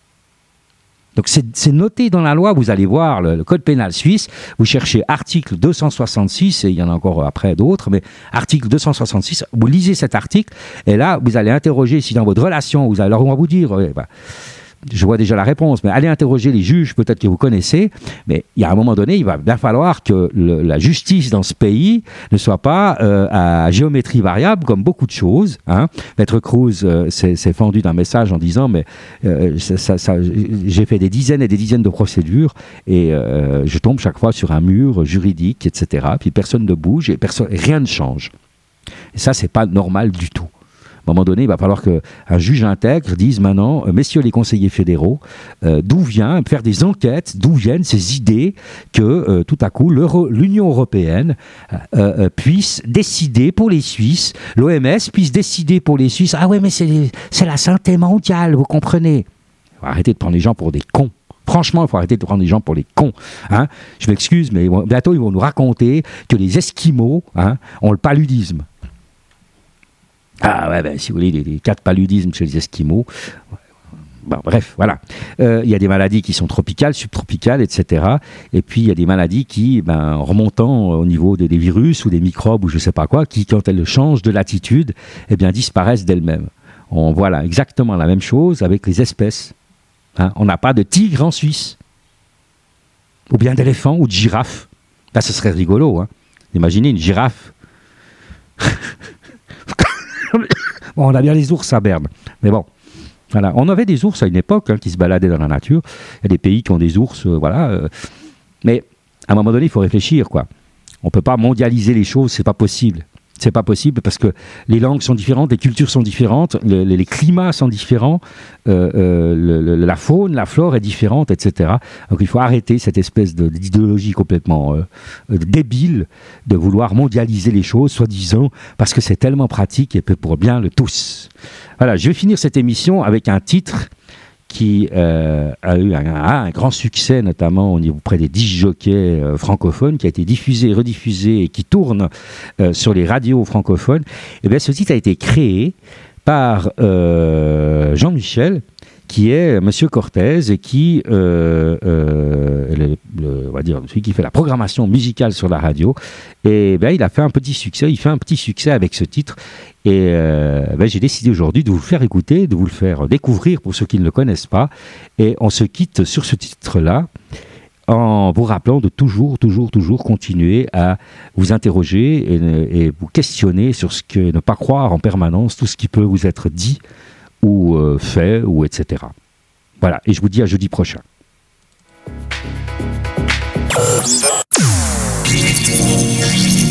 Donc c'est, c'est noté dans la loi, vous allez voir le, le code pénal suisse, vous cherchez article deux cent soixante-six, et il y en a encore après d'autres, mais article deux cent soixante-six, vous lisez cet article, et là, vous allez interroger si dans votre relation, vous allez, alors on va vous dire... Ouais, bah, je vois déjà la réponse, mais allez interroger les juges, peut-être que vous connaissez, mais il y a un moment donné, il va bien falloir que le, la justice dans ce pays ne soit pas euh, à géométrie variable, comme beaucoup de choses. Hein. Maître Cruz euh, s'est, s'est fendu d'un message en disant, mais euh, ça, ça, ça, j'ai fait des dizaines et des dizaines de procédures, et euh, je tombe chaque fois sur un mur juridique, et cetera. Puis personne ne bouge, et personne, rien ne change. Et ça, c'est pas normal du tout. À un moment donné, il va falloir qu'un juge intègre dise maintenant, euh, messieurs les conseillers fédéraux, euh, d'où vient, faire des enquêtes, d'où viennent ces idées que euh, tout à coup l'Union européenne euh, euh, puisse décider pour les Suisses, l'O M S puisse décider pour les Suisses, ah ouais mais c'est, c'est la santé mondiale, vous comprenez ? Il faut arrêter de prendre les gens pour des cons. Franchement, il faut arrêter de prendre les gens pour les cons. Hein. Je m'excuse, mais bientôt ils vont nous raconter que les Esquimaux hein, ont le paludisme. Ah ouais, ben, si vous voulez, les, les cas de paludisme chez les Esquimaux. Bon, bref, voilà. Il euh, y a des maladies qui sont tropicales, subtropicales, et cetera. Et puis, il y a des maladies qui, ben, remontant au niveau des, des virus ou des microbes ou je ne sais pas quoi, qui, quand elles changent de latitude, eh bien, disparaissent d'elles-mêmes. On voit là exactement la même chose avec les espèces. Hein. On n'a pas de tigre en Suisse. Ou bien d'éléphant ou de girafe. Là, ce serait rigolo. Hein. Imaginez une girafe. Bon, on a bien les ours à Berne, mais bon, voilà. On avait des ours à une époque hein, qui se baladaient dans la nature. Il y a des pays qui ont des ours, euh, voilà. Euh, mais à un moment donné, il faut réfléchir, quoi. On ne peut pas mondialiser les choses, c'est pas possible. C'est pas possible parce que les langues sont différentes, les cultures sont différentes, le, les, les climats sont différents, euh, euh, le, le, la faune, la flore est différente, et cetera. Donc il faut arrêter cette espèce de, d'idéologie complètement euh, euh, débile de vouloir mondialiser les choses, soi-disant, parce que c'est tellement pratique et pour bien le tous. Voilà, je vais finir cette émission avec un titre qui euh, a eu un, un grand succès, notamment au niveau auprès des dix jockeys euh, francophones, qui a été diffusé, rediffusé et qui tourne euh, sur les radios francophones. Et bien, ce titre a été créé par euh, Jean-Michel, qui est Monsieur Cortez et qui, euh, euh, le, le, on va dire, celui qui fait la programmation musicale sur la radio. Et ben, il a fait un petit succès, il fait un petit succès avec ce titre. Et euh, ben, j'ai décidé aujourd'hui de vous le faire écouter, de vous le faire découvrir pour ceux qui ne le connaissent pas. Et on se quitte sur ce titre-là, en vous rappelant de toujours, toujours, toujours continuer à vous interroger et, et vous questionner sur ce que ne pas croire en permanence, tout ce qui peut vous être dit ou euh, fait, ou et cetera. Voilà, et je vous dis à jeudi prochain. Thank you.